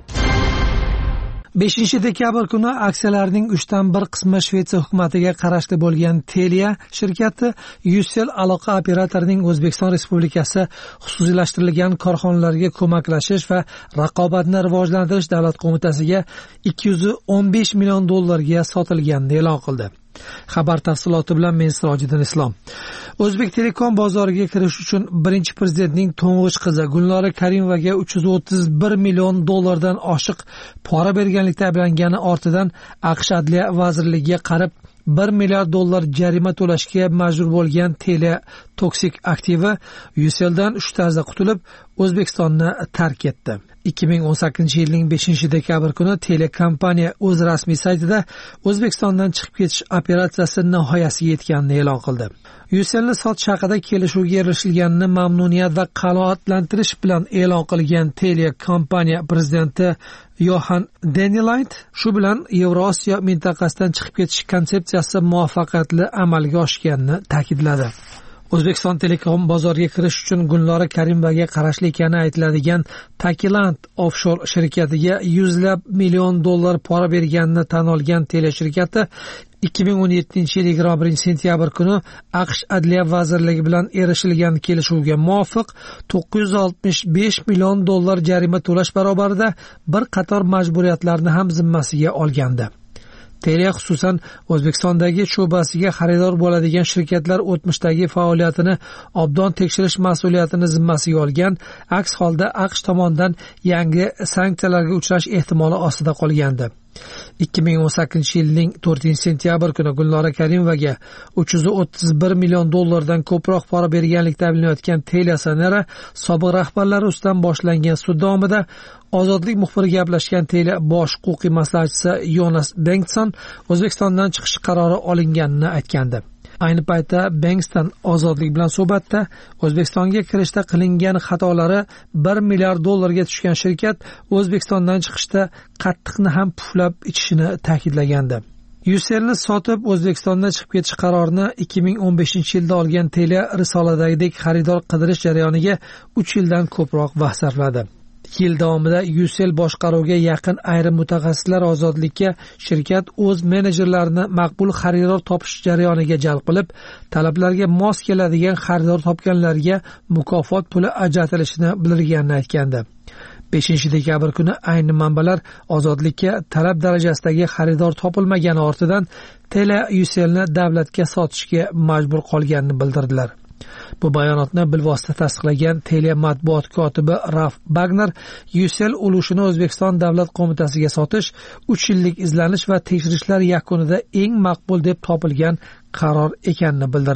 Speaker 11: beshinchi dekabr kuni aksiyalarning uchdan bir qismi Shvetsiya hukumatiga qarashli bo'lgan Telia shirkati Ucell aloqa operatorining O'zbekiston Respublikasi xususiylashtirilgan korxonalarga ko'maklashish va raqobatni rivojlantirish davlat qo'mitasiga ikki yuz o'n besh million dollarga sotilganini e'lon qildi. Xabar tafsiloti bilan men Sirojiddin Islom. O'zbek Telekom bozoriga kirish uchun birinchi prezidentning to'ng'ich qizi Gulnora Karimovaga uch yuz o'ttiz bir million dollardan oshiq pora berganlikda ayblangani ortidan AQSh Adliya vazirligiga qarib bir milliard dollar jarima to'lashga majbur bo'lgan Telia toksik aktivi Ucelldan uch tarzda qutulib O'zbekistonni tark etdi. ikki ming o'n sakkizinchi yilning beshinchi dekabr kuni telekompaniya o'z rasmiy saytida O'zbekistondan chiqib ketish operatsiyasi nihoyasiga yetganini e'lon qildi. Ucellni sotish haqida kelishuvga erishilganini mamnuniyat va qanoatlantirish bilan e'lon qilgan telekompaniya prezidenti Yohan Danilayt shu bilan Yevrosiyo mintaqasidan chiqib ketish konsepsiyasi muvaffaqiyatli amalga oshganini ta'kidladi. O'zbekiston Telekom bozoriga kirish uchun Gulnora Karimovaga qarashli ekani aytiladigan Takiland offshore shirkatiga yuzlab million dollar pora berganini tan olgan Telia shirkati ikki ming o'n yettinchi yil yigirma birinchi sentyabr kuni AQSh Adliya vazirligi bilan erishilgan kelishuvga muvofiq to'qqiz yuz oltmish besh million dollar jarima to'lash barobarida bir qator majburiyatlarni ham zimmasiga olgandi. Telia xususan O'zbekistondagi sho'basiga xaridor bo'ladigan shirkatlar o'tmishdagi faoliyatini obdon tekshirish mas'uliyatini zimmasiga olgan, aks holda AQSh tomonidan yangi sanksiyalarga uchrash ehtimoli ostida qolgandi. ikki ming o'n sakkizinchi yilning to'rtinchi sentyabr kuni Gulnora Karimovaga uch yuz o'ttiz bir million dollardan ko'proq pora berganlikda ayblanayotgan Telia Sonera sobiq rahbarlari ustidan boshlangan sud davomida Ozodlik muxbiri gaplashgan Telia bosh huquqiy maslahatchisi Jonas Bengtsson O'zbekistondan chiqish qarori olinganini aytgandi. Ayni paytda Bengtsson Ozodlik bilan suhbatda O'zbekistonga kirishda qilingan xatolari bir milliard dollarga tushgan shirkat O'zbekistondan chiqishda qattiqni ham puflab ichishini ta'kidlagandi. Ucellni sotib O'zbekistondan chiqib ketish qarorini ikki ming o'n beshinchi yilda olgan Telia risoladagidek xaridor qidirish jarayoniga uch yildan ko'proq vaqt sarfladi. Yil davomida Ucell boshqaruviga yaqin ayrim mutaxassislar Ozodlikka shirkat o'z menejerlarini maqbul xaridor topish jarayoniga jalb qilib, talablarga mos keladigan xaridor topganlarga mukofot puli ajratilishini bildirganini aytgandi. beshinchi dekabr kuni ayni manbalar Ozodlikka talab darajasidagi xaridor topilmagani ortidan Telia Ucellni davlatga sotishga majbur qolganini bildirdilar. Bu bayonotni bilvosita tasdiqlagan Telia matbuot kotibi Ralf Bagner Ucell ulushini O'zbekiston davlat qo'mitasiga sotish uch yillik izlanish va tekshirishlar yakunida eng maqbul deb topilgan qaror ekanini bildirdi.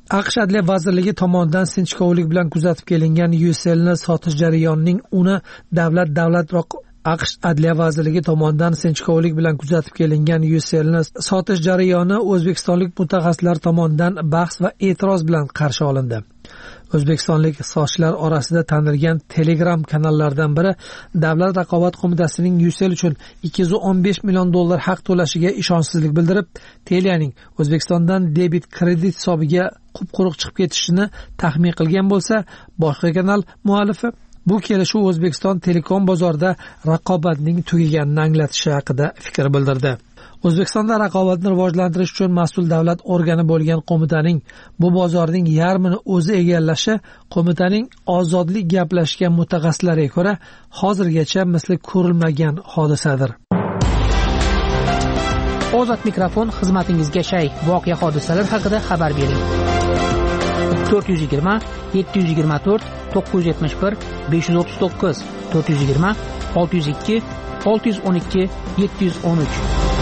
Speaker 11: aqsh adliya vazirligi tomonidan sinchkovlik bilan kuzatib kelingan Ucell'ni sotish jarayonining uni davlat davlat aqsh adliya vazirligi tomonidan sinchkovlik bilan kuzatib kelingan Ucell'ni sotish jarayoni o'zbekistonlik mutaxassislar tomonidan bahs va e'tiroz bilan qarshi olindi. O'zbekistonlik sochlar orasida tanilgan Telegram kanallardan biri Davlat raqobat qo'mitasining Ucell uchun ikki yuz o'n besh million dollar haq to'lashiga ishonchsizlik bildirib, Telianing O'zbekistondan debit kredit hisobiga qup-quruq chiqib ketishini taxmin qilgan bo'lsa, boshqa kanal muallifi bu kelishuv O'zbekiston telekom bozorida raqobatning tugaganini anglatishi haqida fikr bildirdi. O'zbekistonda raqobatni rivojlantirish uchun mas'ul davlat organi bo'lgan qo'mitaning bu bozorning yarmini o'zi egallashi qo'mitaning ozodlik gaplashgan mutaxassislariga ko'ra hozirgacha misli ko'rilmagan hodisadir.
Speaker 4: Ozod mikrofon xizmatingizga shay. Voqea hodisalar haqida xabar bering. to'rt yuz yigirma yetti yuz yigirma to'rt to'qqiz yuz yetmish bir besh yuz o'ttiz to'qqiz to'rt yuz yigirma olti yuz ikki olti yuz o'n ikki yetti yuz o'n uch.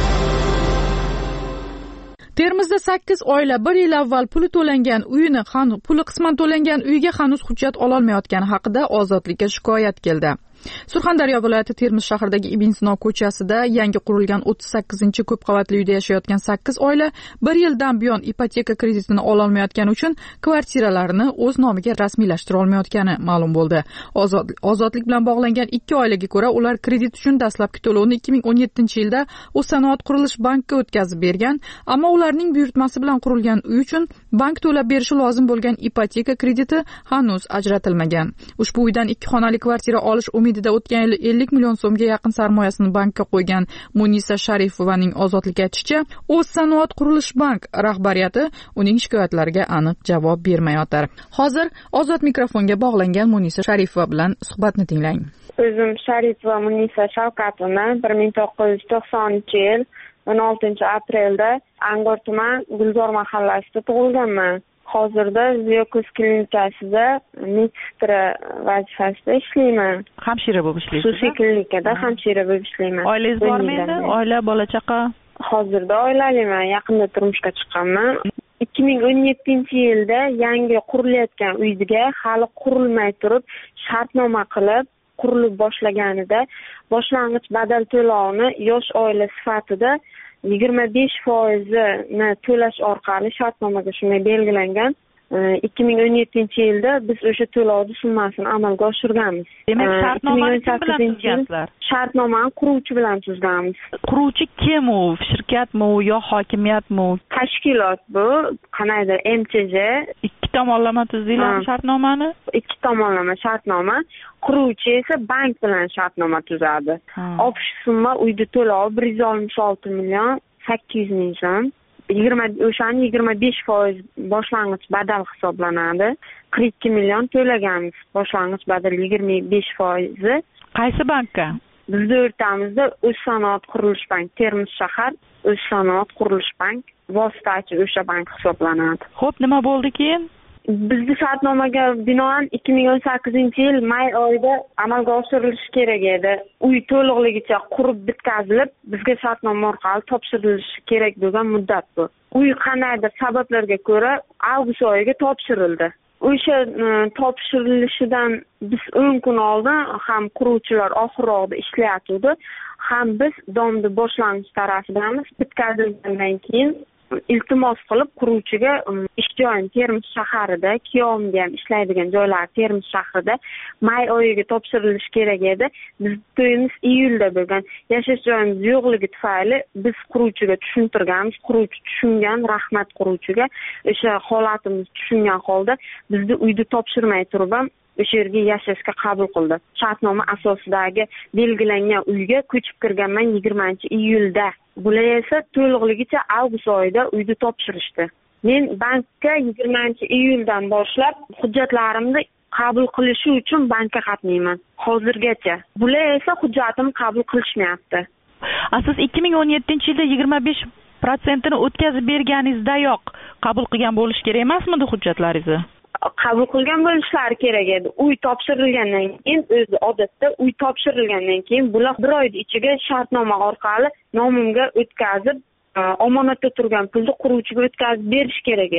Speaker 2: Termizda sakkiz oila bir yil avval puli to'langan uyini, puli qisman to'langan uyiga hanuz hujjat ololmayotgani haqida Ozodlikka shikoyat keldi. Surxondaryo viloyati Termiz shahridagi Ibn Sino ko'chasida yangi qurilgan o'ttiz sakkizinchi ko'p qavatli uyda yashayotgan sakkiz oila bir yildan buyon ipoteka kreditini ololmayotgani uchun kvartiralarini o'z nomiga rasmiylashtira olmayotgani ma'lum bo'ldi. Ozodlik bilan bog'langan ikki oilaga ko'ra, ular kredit uchun dastlabki to'lovni ikki ming o'n yettinchi yilda O'zsanoat qurilish bankiga o'tkazib bergan, ammo ularning buyurtmasi bilan qurilgan uy uchun bank to'lab berishi lozim bo'lgan ipoteka krediti hanuz ajratilmagan. Ushbu uydan ikki xonali kvartira olish umidida o'tgan yil ellik million so'mga yaqin sarmoyasini bankka qo'ygan Munisa Sharifovaning Ozodlikka aytishicha, O'zsanoat qurilish bank rahbariyati uning shikoyatlariga aniq javob bermayotir. Hozir Ozod mikrofonga bog'langan Munisa Sharifova bilan suhbatni tinglang.
Speaker 5: O'zim Sharifova Munisa Shavkatovna bir ming to'qqiz yuz to'qsoninchi yil o'n oltinchi aprelda Angor tuman Gulzor mahallasida tug'ilganman. Hozirda Ziyokuz klinikasida medsitra vazifasida ishlayman.
Speaker 12: Hamshira bo'lib ishlaysiz?
Speaker 5: Xususiy klinikada hamshira bo'lib ishlayman.
Speaker 12: Oilangiz bormi endi? Oila, bola chaqa?
Speaker 5: Hozirda oilaliman, yaqinda turmushga chiqqanman. ikki ming o'n yettinchi yilda yangi qurilayotgan uyga hali qurilmay turib shartnoma qilib qurilib boshlaganida boshlang'ich badal to'lovini yosh oila sifatida yigirma besh foizini to'lash orqali shartnomaga shunday belgilangan. ikki ming o'n yettinchi yilda biz o'sha to'lovni summasini amalga oshirganmiz.
Speaker 12: Demak, shartnomani kim bilan tuzgansizlar?
Speaker 5: Shartnomani quruvchi bilan tuzganmiz.
Speaker 12: Quruvchi kim u? Shirkatmi u yo hokimiyatmi u?
Speaker 5: Tashkilot bu, qanaydir M T J.
Speaker 12: Ikki tomonlama tuzdinglarmi shartnomani?
Speaker 5: Ikki tomonlama shartnoma. Quruvchi esa bank bilan shartnoma tuzadi. Opish summa uyda to'lov bir yuz oltmish olti million sakkiz yuz ming so'm. yigirma o'shani yigirma besh foiz boshlang'ich badal hisoblanadi. qirq ikki million to'laganmiz. Boshlang'ich badal yigirma besh foizi.
Speaker 12: Qaysi bankka?
Speaker 5: Bizning o'rtamizda O'zsanoat qurilish bank, Termiz shahar O'zsanoat qurilish bank vositachi o'sha bank hisoblanadi.
Speaker 12: Xo'p, nima bo'ldi keyin?
Speaker 5: Bizning shartnomaga binoan ikki ming o'n sakkizinchi yil may oyida amalga oshirilishi kerak edi. Uy to'liqligicha qurib bitkazilib, bizga shartnoma orqali topshirilishi kerak bo'lgan muddat bu. Uy qanaydir sabablarga ko'ra avgust oyiga topshirildi. O'sha topshirilishidan biz o'n kun oldin ham quruvchilar oxirroqda ishlayotdi, ham biz domda boshlang'ich tarafidamiz. Bitkazilgandan keyin iltimos qilib quruvchiga ish joyini Termiz shahrida, kiyovimga ham ishlaydigan joylar Termiz shahrida may oyiga topshirilishi kerak edi. Biz to'yimiz iyulda bo'lgan. Yashash joyimiz yo'qligi tufayli biz quruvchiga tushuntirganmiz. Quruvchi tushungan, rahmat quruvchiga. O'sha holatimizni tushungan holda bizni uyda topshirmay turib ham o'sha yerga yashashga qabul qildi. Shartnoma asosidagi belgilangan uyga ko'chib kirganman yigirmanchi iyulda. Bular esa to'liqligicha avgust oyida uyni topshirishdi. Men bankka yigirmanchi iyuldan boshlab hujjatlarimni qabul qilishi uchun bankka qatnayman hozirgacha. Bular esa hujjatimni qabul qilishmayapti.
Speaker 12: Siz ikki ming o'n yettinchi yilda yigirma besh prosentini o'tkazib berganingizdayoq qabul qilgan bo'lish kerak emasmidi hujjatlaringizni?
Speaker 5: Qabul qilgan bo'lishlari kerak edi. Uy topshirilgandan keyin, o'zi odatda uy topshirilgandan keyin bular bir oy ichiga shartnoma orqali nomimga o'tkazib, omonatda turgan pulni quruvchiga o'tkazib berish kerak edi.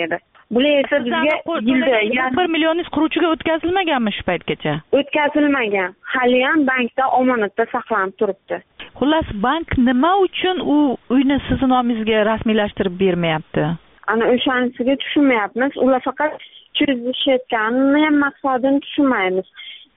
Speaker 3: bular esa bizga yilda
Speaker 12: bir millioningiz quruvchiga o'tkazilmaganmi shu paytgacha?
Speaker 3: O'tkazilmagan. Hali ham bankda omonatda saqlanib turibdi.
Speaker 12: Xullas, bank nima uchun u uyni siz nomingizga rasmiylashtirib bermayapti?
Speaker 3: Ana o'shanisiga tushunmayapmiz. Ular faqat tushirishayotganini ham maqsadini tushunmaymiz.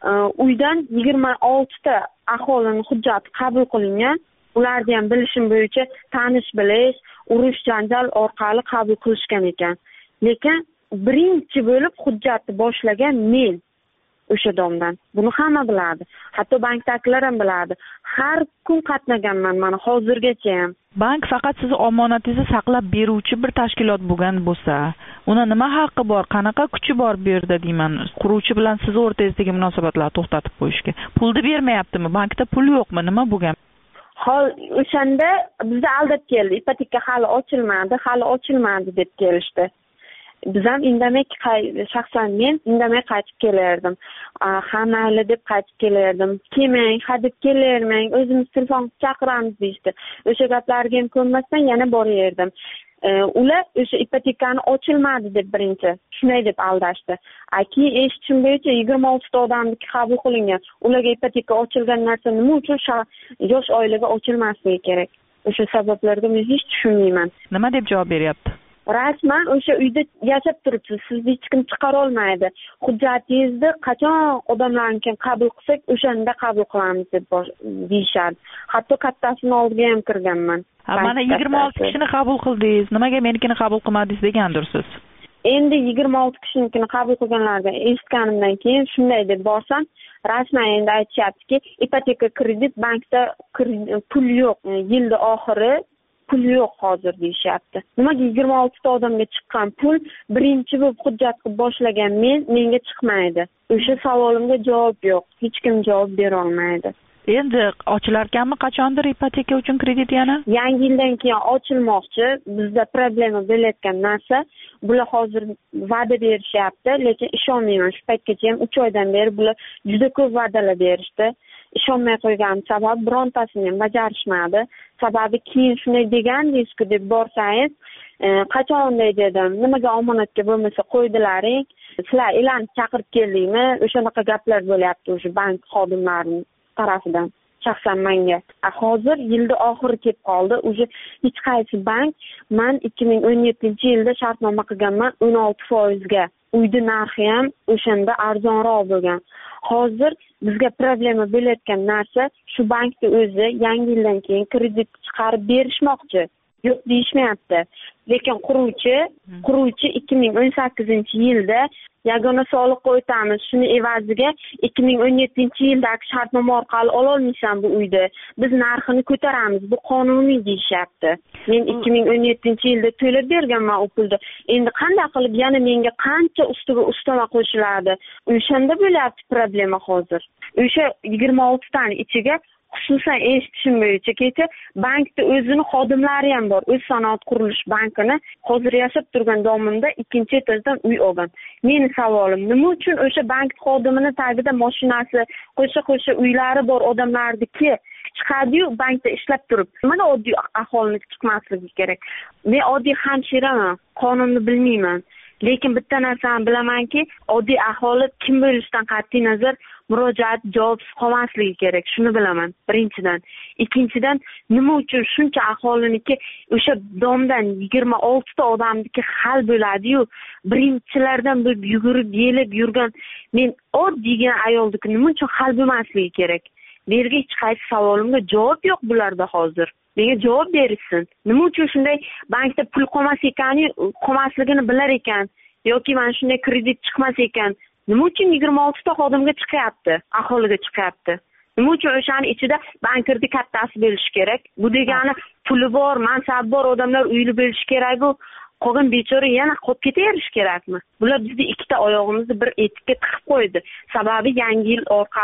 Speaker 3: Uydan yigirma oltita aholini hujjati qabul qilingan. Ularni ham bilishim bo'yicha tanish bilish, urush janjal orqali qabul qilishgan ekan. Lekin birinchi bo'lib hujjatni boshlagan men o'sha domdan. Buni hamma biladi. Hatto bankdagilar ham biladi. Har kun qatnaganman mana hozirgacha ham.
Speaker 12: Bank faqat siz omonatingizni saqlab beruvchi bir tashkilot bo'lgan bo'lsa, uni nima haqqi bor, qanaqa kuchi bor bu yerda deyman, quruvchi bilan siz o'rtangizdagi munosabatlarni to'xtatib qo'yishga? Pulni bermayaptimi? Bankda pul yo'qmi? Nima bo'lgan?
Speaker 3: Hol o'shanda bizni aldab keldi. Ipoteka hali ochilmadi, hali ochilmadi deb kelishdi. Biz ham indamay shaxsan men indamay qaytib kelardim. Ha mayli deb qaytib kelardim. Kelmang, hadeb kelarmang, o'zimiz telefon chaqiramiz deydi. O'sha gaplarga ham ko'nmasdan yana boraverdim. Ular o'sha ipotekani ochilmadi deb birinchi shunday deb aldashdi. Keyin eshitishim bo'yicha yigirma oltita odamniki qabul qilingan. Ularga ipoteka ochilgan narsa nima uchun yosh oilaga ochilmasligi kerak? O'sha sabablarga men hech tushunmayman.
Speaker 12: Nima deb javob beryapti?
Speaker 3: Rasman o'sha uyda yashab turibsiz, sizni hech kim chiqara olmaydi. Hujjatingizni qachon odamlarniki qabul qilsak, o'shanda qabul qilamiz deb deyishadi. Hatto kattasini oldiga ham kirganman.
Speaker 12: Mana yigirma olti kishini qabul qildingiz, nimaga menikini qabul qilmadingiz degandirsiz?
Speaker 3: Endi yigirma olti kishinikini qabul qilganlardan eshitganimdan keyin shunday deb borsam, rasman endi aytishyaptiki, ipoteka kredit bankda pul yo'q, yilda oxiri pul yo'q hozir deyishyapti. Nimaga yigirma oltita odamga chiqqan pul birinchi bo'lib hujjat qilib boshlagan men menga chiqmaydi? O'sha savolimga javob yo'q. Hech kim javob bera olmaydi.
Speaker 12: Endi ochilarkanmi qachondir ipoteka uchun kredit yana?
Speaker 3: Yangi yildan keyin ochilmoqchi. Bizda problema bo'layotgan narsa, bular hozir va'da berishyapti, lekin ishonmayman. Shu paytgacha ham uch oydan beri bular juda ko'p va'dalar berishdi. Ishonmay qo'yganim sabab birontasini ham bajarishmadi. Sababi keyin shunday degandingiz-ku deb borsangiz, qachon unday dedim, nimaga omonatga bo'lmasa qo'ydilaring, sizlar e'lon chaqirib keldingmi? O'shanaqa gaplar bo'lyapti o'sha bank xodimlarining tarafidan. Shaxsan menga. Hozir yilda oxiri kelib qoldi. O'sha hech qaysi bank men ikki ming o'n yettinchi yilda shartnoma qilganman o'n olti foizga. Uyni narxi ham o'shanda arzonroq bo'lgan. Hozir bizga problema bo'layotgan narsa shu bankda o'zi yangi yildan keyin kredit chiqarib berishmoqchi. Yo'q deyishmayapti. Lekin quruvchi, quruvchi ikki ming o'n sakkizinchi yilda yagona soliqqa o'tamiz. Shuni evaziga ikki ming o'n yettinchi yildagi shartnoma orqali ola olmaysan bu uyda. Biz narxini ko'taramiz. Bu qonuniy deyishyapti. Men ikki ming o'n yettinchi yilda to'lab berganman u pulni. Endi qanday qilib yana menga qancha ustiga ustama qo'shiladi? O'shanda bo'lyapti problema hozir. O'sha yigirma olti tani ichiga xususan eshitishim bo'yicha kecha bankda o'zini xodimlari ham bor. O'z sanoat qurilish bankini hozir yashab turgan domimda ikkinchi etajdan uy olgan. Meni savolim, nima uchun o'sha bank xodimini tagida mashinasi, qo'sha-qo'sha uylari bor odamlarniki chiqadi-yu bankda ishlab turib, nimaga oddiy aholini chiqmasligi kerak? Men oddiy hamshiraman, qonunni bilmayman. Lekin bitta narsani bilamanki, oddiy aholi kim bo'lishidan qat'iy nazar murojaat javobsiz qolmasligi kerak. Shuni bilaman, birinchidan. Ikkinchidan, nima uchun shuncha aholiniki o'sha domdan yigirma oltita odamniki hal bo'ladi-yu, birinchilardan bo'lib yugurib, yelib yurgan men oddiygina ayoldiki nima uchun hal bo'lmasligi kerak? Berga hech qaysi savolimga javob yo'q bularda hozir. Menga javob berishsin. Nima uchun shunday bankda pul qolmas ekani, qolmasligini bilar ekan yoki mana shunday kredit chiqmas ekan, nima uchun yigirma oltita xodimga chiqyapti, aholiga chiqyapti? Nima uchun o'shani ichida bankirni kattasi bo'lishi kerak? Bu degani puli bor, mansabi bor odamlar uyli bo'lishi kerak-ku. Qolgan bechora yana qolib ketaverish kerakmi? Bular bizni ikkita oyog'imizni bir etikka tiqib qo'ydi. Sababi yangi yil orqa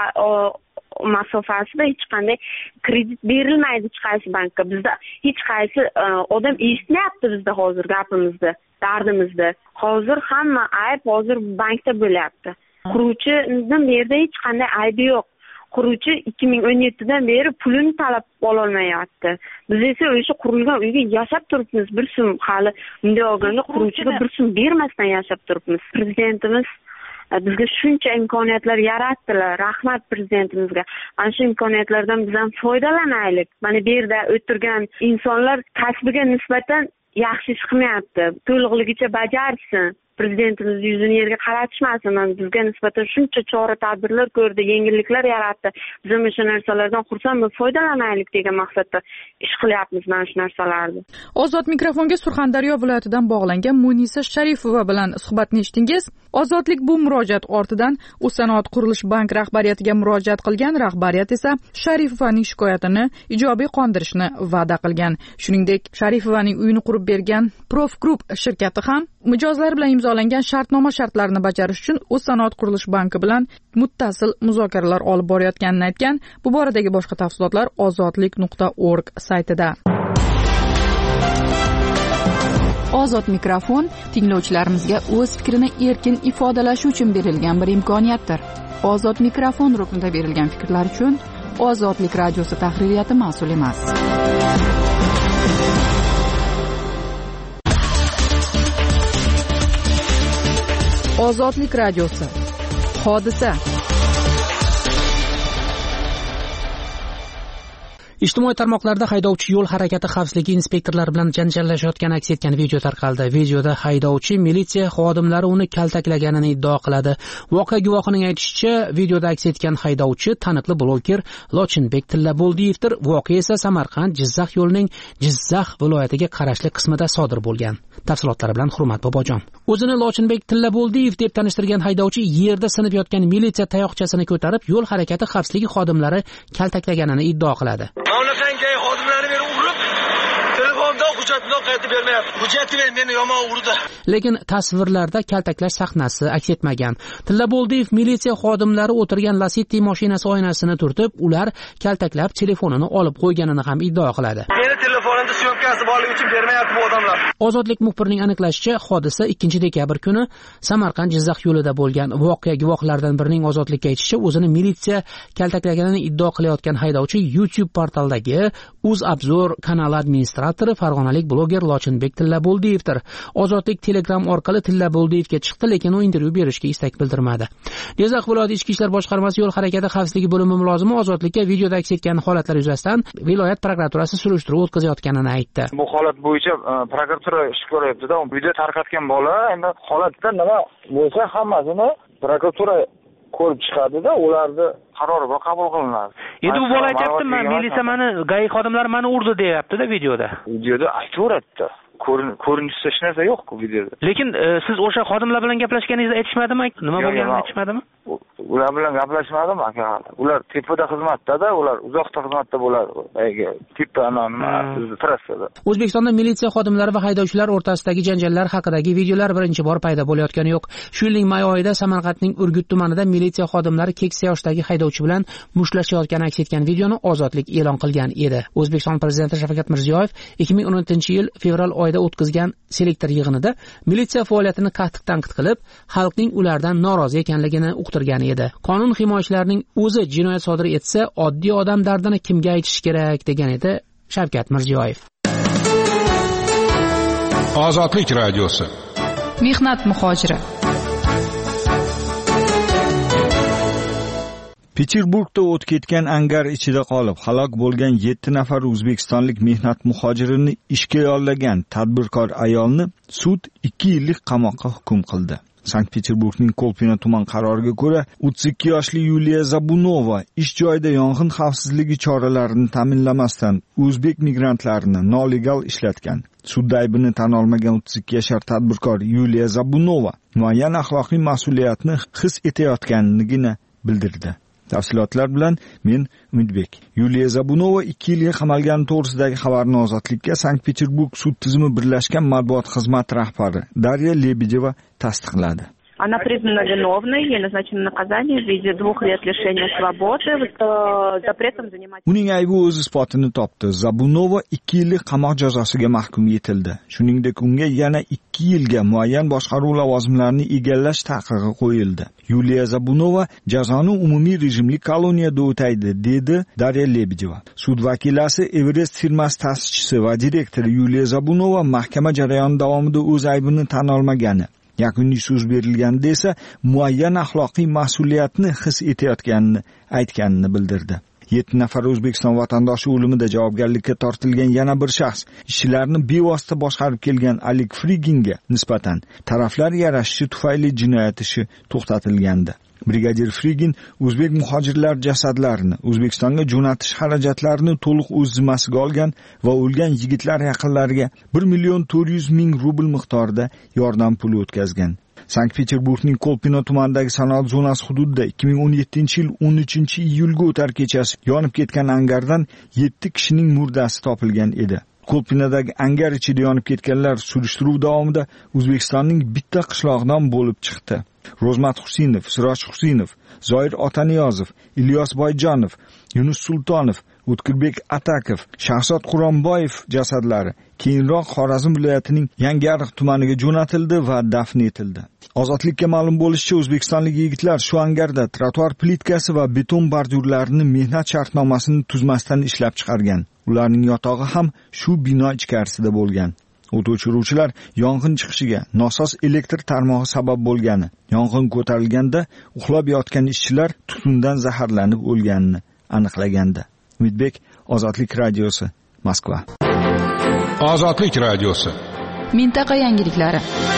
Speaker 3: masofasida hech qanday kredit berilmaydi hech qaysi bankka. Bizda hech qaysi odam eshitmayapti bizda hozir gapimizni, dardimizni. Hozir hamma ayb hozir bankda bo'lyapti. Quruvchining bu yerda hech qanday aybi yo'q. quruvchi ikki ming o'n yettidan beri pulini talab ololmayapti. Biz esa o'sha qurilgan uyga yashab turibmiz. Bir so'm hali bunday olganda quruvchiga bir so'm bermasdan yashab turibmiz. Prezidentimiz bizga shuncha imkoniyatlar yaratdilar. Rahmat prezidentimizga. Ana shu imkoniyatlardan biz ham foydalanaylik. Mana bu yerda o'tirgan insonlar kasbiga nisbatan yaxshi ish qilmayapti. To'liqligicha bajarsin. Prezidentimiz yuzini yerga qaratishmasin. Bizga nisbatan shuncha chora-tadbirlar ko'rdi, yengilliklar yaratdi. Biz ham o'sha narsalardan xursand bo'lib foydalanaylik degan maqsadda ish qilyapmiz mana shu narsalarni.
Speaker 2: Ozod mikrofonga Surxondaryo viloyatidan bog'langan Munisa Sharifova bilan suhbatni eshitdingiz. Ozodlik bu murojaat ortidan Ussanoat qurilish bank rahbariyatiga murojaat qilgan, rahbariyat esa Sharifovaning shikoyatini ijobiy qondirishni va'da qilgan. Shuningdek, Sharifovaning uyini qurib bergan Prof Group shirkati ham mijozlar bilan imzolangan shartnoma shartlarini bajarish uchun Ussanoat qurilish banki bilan muttasil muzokaralar olib borayotganini aytgan. Bu boradagi boshqa tafsilotlar ozodlik nuqta org saytida. Ozod mikrofon tinglovchilarimizga o'z fikrini erkin ifodalashi uchun berilgan bir imkoniyatdir. Ozod mikrofon ruknida berilgan fikrlar uchun Ozodlik radiosi tahririyati mas'ul emas. Ozodlik radiosi. Hodisa.
Speaker 4: Ijtimoiy tarmoqlarda haydovchi yo'l harakati xavfsizligi inspektorlari bilan janjallashayotgani aks etgan video tarqaldi. Videoda haydovchi militsiya xodimlari uni kaltaklaganini iddao qiladi. Voqea guvohining aytishicha, videoda aks etgan haydovchi taniqli bloger Lochinbek Tillaboldiyevdir. Voqea esa Samarqand Jizzax yo'lining Jizzax viloyatiga qarashli qismida sodir bo'lgan. Tafsilotlari bilan Hurmat Bobojon. O'zini Lochinbek Tillaboldiyev deb tanishtirgan haydovchi yerda sinib yotgan militsiya tayoqchasini ko'tarib, yo'l harakati xavfsizligi xodimlari kaltaklaganini iddao qiladi.
Speaker 13: Xodimlarni berib urib, telefonda hujjatni qaytib bermayapti. Hujjatni ber, meni yomon urdi.
Speaker 4: Lekin tasvirlarda kaltaklash sahnasi aks etmagan. Tillaboldiyev militsiya xodimlari o'tirgan Lacetti mashinasi oynasini turtib, ular kaltaklab telefonini olib qo'yganini ham iddao qiladi.
Speaker 13: Meni telefonimda syomkasi borligi uchun bermayapti bu odamlar.
Speaker 4: Ozodlik muxbirining aniqlashicha, hodisa ikkinchi dekabr kuni Samarqand Jizzax yo'lida bo'lgan. Voqea guvohlaridan birining Ozodlikka aytishicha, o'zini militsiya kaltaklaganini iddao qilayotgan haydovchi YouTube portaldagi UzAbzor kanali administratori farg'onalik bloger Lochinbek Tillaboldiyevdir. Ozodlik Telegram orqali Tillaboldiyevga chiqdi, lekin u intervyu berishga istak bildirmadi. Jizzax viloyat ichki ishlar boshqarmasi yo'l harakati xavfsizligi bo'limi mulozimi Ozodlikka videoda aks etgan holatlar yuzasidan viloyat prokuraturasi surishtiruv o'tkazayotganini aytdi.
Speaker 14: Bu holat bo'yicha prokuratura ish ko'ryapti-da, video tarqatgan bola endi holatda nima bo'lsa hammasini prokuratura ko'rib chiqadi-da, ularni qarori bor qabul qilinadi.
Speaker 15: Endi bu bola aytibdi, men militsiya meni, G A I xodimlari meni urdi deyapti-da videoda.
Speaker 14: Videoda aytaveradi. Ko'rinishda hech narsa yo'q-ku videoda.
Speaker 15: Lekin siz o'sha xodimlar bilan gaplashganingizni aytishmadimi? Nima bo'lganini aytishmadimi?
Speaker 14: Ular bilan gaplashmadim aka. Ular tepada xizmatda-da, ular uzoqda xizmatda bo'ladi. Tepa nima, trassada.
Speaker 4: O'zbekistonda militsiya xodimlari va haydovchilar o'rtasidagi janjallar haqidagi videolar birinchi bor paydo bo'layotgani yo'q. Shu yilning may oyida Samarqandning Urgut tumanida militsiya xodimlari keksa yoshdagi haydovchi bilan mushtlashayotgani aks etgan videoni Ozodlik e'lon qilgan edi. O'zbekiston prezidenti Shavkat Mirziyoyev ikki ming o'n oltinchi yil fevral oyida o'tkazgan selektor yig'inida militsiya faoliyatini qattiq-tanqid qilib, xalqning ulardan norozi ekanligini uqtirgan edi. Qonun himoyachilarining o'zi jinoyat sodir etsa, oddiy odam dardini kimga aytish kerak degan edi Shavkat Mirziyoyev.
Speaker 16: Ozodlik radiosi.
Speaker 2: Mehnat muhojiri.
Speaker 17: Peterburgda o't ketgan angar ichida qolib halok bo'lgan yetti nafar o'zbekistonlik mehnat muhojirini ishga yollagan tadbirkor ayolni sud ikki yillik qamoqqa hukm qildi. Sankt-Peterburgning Kolpino tuman qaroriga ko'ra, o'ttiz ikki yoshli Yuliya Zabunova ish joyida yong'in xavfsizligi choralarini ta'minlamasdan o'zbek migrantlarini nolegal ishlatgan. Sudda aybini tan olmagan o'ttiz ikki yashar tadbirkor Yuliya Zabunova muayyan axloqiy mas'uliyatni his etayotganligini bildirdi. Tafsilotlar bilan men Umidbek. Yuliya Zabunova ikki yilga qamalgani to'g'risidagi xabarni Ozodlikka Sankt-Peterburg sud tizimi birlashgan matbuot xizmati rahbari Darya Lebedeva tasdiqladi.
Speaker 5: Она признана виновной, ей назначено наказание в виде двух лет лишения свободы с запретом занимать.
Speaker 17: Uning aybi o'z isbotini topdi. Zabunova ikki yillik qamoq jazosiga mahkum etildi. Shuningdek, unga yana ikki yilga muayyan boshqaruv lavozimlarini egallash taqiqi qo'yildi. Yuliya Zabunova jazoni umumiy rejimli koloniyada o'taydi, dedi Darya Lebedeva. Sud vakilasi Everest firmasi ta'sischisi va direktori Yuliya Zabunova mahkama jarayoni davomida o'z aybini tan olmagani, yakuniy so'z berilganda esa muayyan axloqiy mas'uliyatni his etayotganini aytganini bildirdi. yetti nafar O'zbekiston vatandoshi o'limida javobgarlikka tortilgan yana bir shaxs, ishchilarni bevosita boshqarib kelgan Alik Friginga nisbatan taraflar yarashishi tufayli jinoyat ishi to'xtatilgandi. Brigadir Frigin o'zbek muhojirlar jasadlarini O'zbekistonga jo'natish xarajatlarini to'liq o'z zimmasiga olgan va o'lgan yigitlar yaqinlariga bir million to'rt yuz ming rubl miqdorida yordam puli o'tkazgan. Sankt-Peterburgning Kolpino tumanidagi sanoat zonasi hududida ikki ming o'n yettinchi yil o'n uchinchi iyulga o'tar kechasi yonib ketgan angardan yetti kishining murdasi topilgan edi. Kolpinodagi angar ichida yonib ketganlar surishtiruv davomida O'zbekistonning bitta qishlog'idan bo'lib chiqdi. Rozmat Husinov, Siroj Husinov, Zoir Otaniyozov, Ilyos Boyjonov, Yunus Sultonov, O'tkirbek Atakov, Shahzod Quronboyev jasadlari keyinroq Xorazm viloyatining Yangiariq tumaniga jo'natildi va dafn etildi. Ozodlikka ma'lum bo'lishicha, o'zbekistonlik yigitlar shu angarda trotuar plitkasi va beton bordyurlarini mehnat shartnomasini tuzmasdan ishlab chiqargan. Ularning yotog'i ham shu bino ichkarisida bo'lgan. O't o'chiruvchilar yong'in chiqishiga nosoz elektr tarmog'i sabab bo'lgani, yong'in ko'tarilganda uxlab yotgan ishchilar tutundan zaharlanib o'lganini aniqlagandi. Umidbek, Ozodlik radiosi, Moskva.
Speaker 16: Ozodlik radiosi.
Speaker 2: Mintaqa yangiliklari.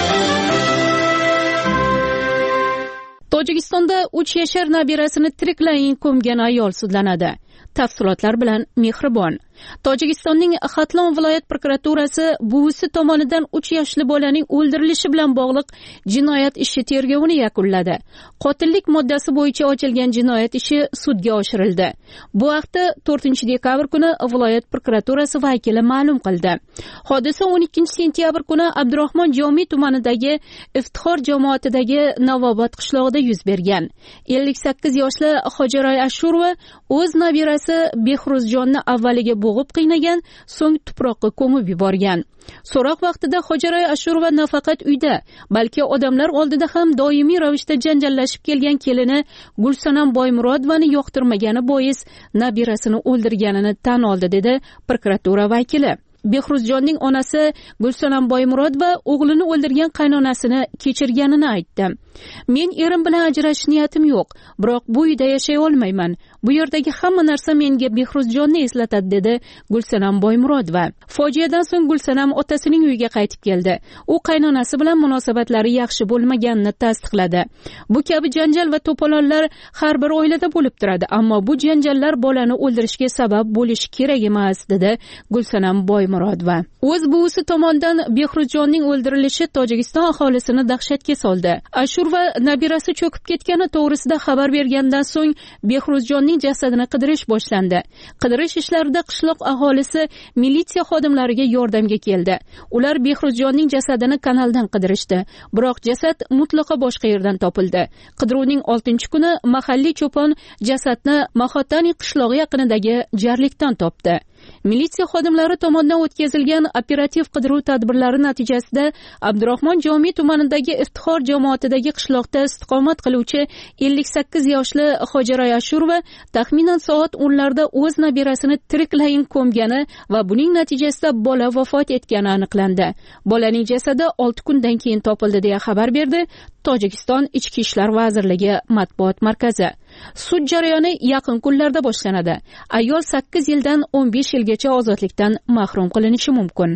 Speaker 2: Tojikistonda uch yashar nabirasini tiriklayin ko'mgan ayol sudlanadi. Tafsilotlar bilan Mehribon. Tojikistonning Xatlon viloyat prokuraturasi buvisi tomonidan uch yoshli bolaning o'ldirilishi bilan bog'liq jinoyat ishi tergovini yakunladi. Qotillik moddasi bo'yicha ochilgan jinoyat ishi sudga oshirildi. Bu haqda to'rtinchi dekabr kuni viloyat prokuraturasi vakili ma'lum qildi. Hodisa o'n ikkinchi sentyabr kuni Abdurahmon Jomiy tumanidagi Iftixor jamoatidagi Navobod qishlog'ida yuz bergan. ellik sakkiz yoshli Hojiray Ashurova o'z nabirasi Behruzjonni avvaliga bo'g'ib qiynagan, so'ng tuproqqa ko'mib yuborgan. So'roq vaqtida Hojiray Ashurova nafaqat uyda, balki odamlar oldida ham doimiy ravishda janjallashib kelgan kelini Gulsanam Boymurodovani yoqtirmagani bois nabirasini o'ldirganini tan oldi, dedi prokuratura vakili. Behruzjonning onasi Gulsanam Boymurodova o'g'lini o'ldirgan qaynonasini kechirganini aytdi. Men erim bilan ajrashish niyatim yo'q, biroq bu uyda yashay olmayman. Bu yerdagi hamma narsa menga Behruzjonni eslatadi, dedi Gulsanam Boymurodova. Fojiadan so'ng Gulsanam otasining uyiga qaytib keldi. U qaynonasi bilan munosabatlari yaxshi bo'lmaganini tasdiqladi. Bu kabi janjal va to'polonlar har bir oilada bo'lib turadi, ammo bu janjallar bolani o'ldirishga sabab bo'lishi kerak emas, dedi Gulsanam Boymurodova. O'z buvisi tomonidan Behruzjonning o'ldirilishi Tojikiston aholisini dahshatga soldi. Ashur va nabirasi cho'kib ketgani to'g'risida xabar bergandan so'ng Behruzjonning jasadini qidirish boshlandi. Qidirish ishlarida qishloq aholisi militsiya xodimlariga yordamga keldi. Ular Behruzjonning jasadini kanaldan qidirishdi, biroq jasad mutlaqo boshqa yerdan topildi. Qidiruvning oltinchi kuni mahalliy cho'pon jasadni Mahotani qishlog'i yaqinidagi jarlikdan topdi. Militsiya xodimlari tomonidan o'tkazilgan operativ qidiruv tadbirlari natijasida Abdurahmon Jomiy tumanidagi Iftixor jamoatidagi qishloqda istiqomat qiluvchi ellik sakkiz yoshli Hojiray Ashurova taxminan soat o'nlarda o'z nabirasini tiriklayin ko'mgani va buning natijasida bola vafot etgani aniqlandi. Bolaning jasadi olti kundan keyin topildi, deya xabar berdi Tojikiston Ichki ishlar vazirligi matbuot markazi. Sud jarayoni yaqin kunlarda boshlanadi. Ayol sakkiz yildan o'n besh yilgacha ozodlikdan mahrum qilinishi mumkin.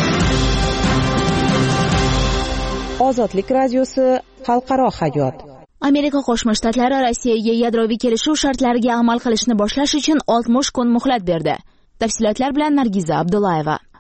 Speaker 9: Ozodlik radiosi, xalqaro hayot.
Speaker 18: Amerika Qo'shma Shtatlari Rossiyaga yadroviy kelishuv shartlariga amal qilishni boshlash uchun oltmish kun muhlat berdi. Tafsilotlar bilan Nargiza Abdullayeva.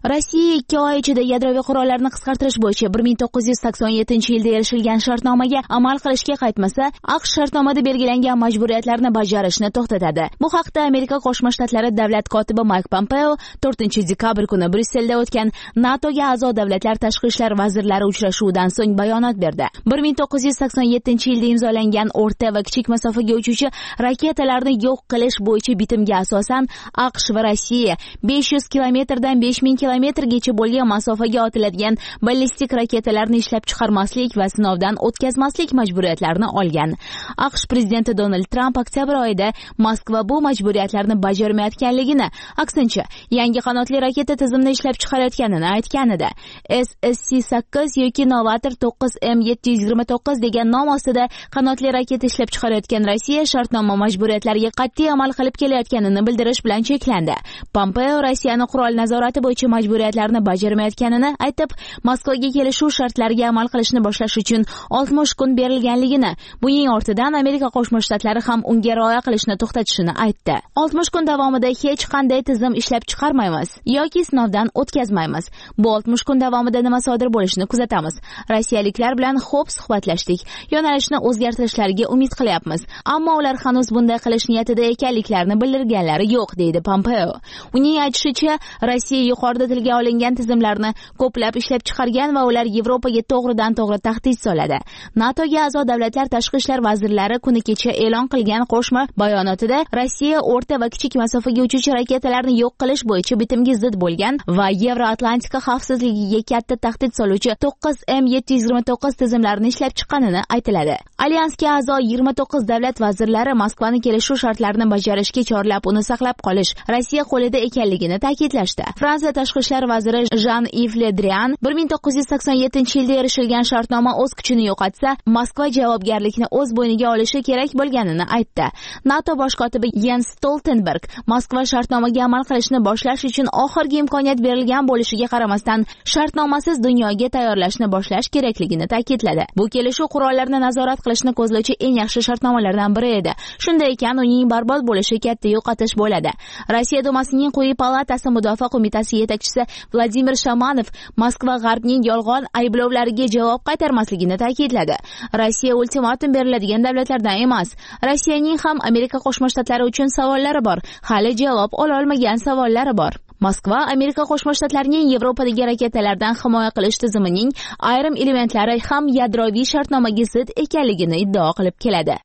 Speaker 18: Rossiya ikki oy ichida yadroviy qurollarni qisqartirish bo'yicha bir ming to'qqiz yuz sakson yettinchi yilda erishilgan shartnomaga amal qilishga qaytmasa, AQSh shartnomada belgilangan majburiyatlarni bajarishni to'xtatadi. Bu haqda Amerika Qo'shma Shtatlari davlat kotibi Mayk Pompeo to'rtinchi dekabr kuni Bryusselda o'tgan NATOga a'zo davlatlar tashqi ishlar vazirlari uchrashuvidan so'ng bayonot berdi. bir ming to'qqiz yuz sakson yettinchi yilda imzolangan o'rta va kichik masofaga uchuvchi raketalarni yo'q qilish bo'yicha bitimga asosan AQSh va Rossiya besh yuz kilometrdan besh ming kilometrgacha bo'lgan masofaga otiladigan ballistik raketalarni ishlab chiqarmaslik va sinovdan o'tkazmaslik majburiyatlarini olgan. AQSh prezidenti Donald Tramp oktyabr oyida Moskva bu majburiyatlarni bajarmayotganligini, aksincha, yangi qanotli raketa tizimini ishlab chiqarayotganini aytgan edi. S S C sakkiz yoki Novator to'qqiz M yetti yuz yigirma to'qqiz degan nom ostida qanotli raketa ishlab chiqarayotgan Rossiya shartnoma majburiyatlariga qat'iy amal qilib kelayotganini bildirish bilan cheklandi. Pompeo Rossiyani qurol nazorati bo'yicha majburiyatlarni bajarmayotganini aytib, Moskvaga kelishuv shartlariga amal qilishni boshlash uchun oltmish kun berilganligini, buning ortidan Amerika Qo'shma Shtatlari ham unga rioya qilishni to'xtatishini aytdi. oltmish kun davomida hech qanday tizim ishlab chiqarmaymiz yoki sinovdan o'tkazmaymiz. Bu oltmish kun davomida nima sodir bo'lishini kuzatamiz. Rossiyaliklar bilan xo'p suhbatlashdik. Yo'nalishni o'zgartirishlariga umid qilyapmiz, ammo ular hanuz bunday qilish niyatida ekanliklarini bildirganlari yo'q, deydi Pompeo. Uning aytishicha, Rossiya yuqorida tilga olingan tizimlarni ko'plab ishlab chiqargan va ular Yevropaga to'g'ridan-to'g'ri tahdid soladi. NATOga a'zo davlatlar tashqi ishlar vazirlari kuni kecha e'lon qilgan qo'shma bayonotida Rossiya o'rta va kichik masofaga uchuvchi raketalarni yo'q qilish bo'yicha bitimga zid bo'lgan va Yevroatlantika xavfsizligiga katta tahdid soluvchi to'qqiz M yetti yuz yigirma to'qqiz tizimlarini ishlab chiqqanini aytiladi. Alyansga a'zo yigirma to'qqiz davlat vazirlari Moskvani kelishuv shartlarini bajarishga chorlab, uni saqlab qolish Rossiya qo'lida ekanligini ta'kidlashdi. Fransiya tashqi ishlar vaziri Jean-Yves Le Drian bir ming to'qqiz yuz sakson yettinchi yilda erishilgan shartnoma o'z kuchini yo'qotsa, Moskva javobgarlikni o'z bo'yniga olishi kerak bo'lganini aytdi. NATO bosh kotibi Jens Stoltenberg Moskva shartnomaga amal qilishni boshlash uchun oxirgi imkoniyat berilgan bo'lishiga qaramasdan, shartnomasiz dunyoga tayyorlashni boshlash kerakligini ta'kidladi. Bu kelishuv qurollarni nazorat qilishni ko'zlovchi eng yaxshi shartnomalardan biri edi. Shunday ekan, uning barbod bo'lishi katta yo'qotish bo'ladi. Rossiya Dumasining quyi palatasi mudofaa qo'mitasi yetakchisi Vladimir Shamanov Moskva G'arbning yolg'on ayblovlariga javob qaytarmasligini ta'kidladi. Rossiya ultimatum beriladigan davlatlardan emas. Rossiyaning ham Amerika Qo'shma Shtatlari uchun savollari bor. Hali javob ola olmagan savollari bor. Moskva Amerika Qo'shma Shtatlarining Yevropadagi raketalardan himoya qilish tizimining ayrim elementlari ham yadroviy shartnomaga zid ekanligini iddao qilib keladi.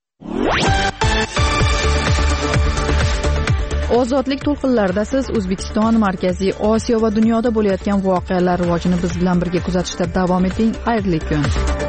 Speaker 2: Ozodlik to'lqinlarida siz O'zbekiston, Markaziy Osiyo va dunyoda bo'layotgan voqealar rivojini biz bilan birga kuzatishda davom eting. Xayrli kun.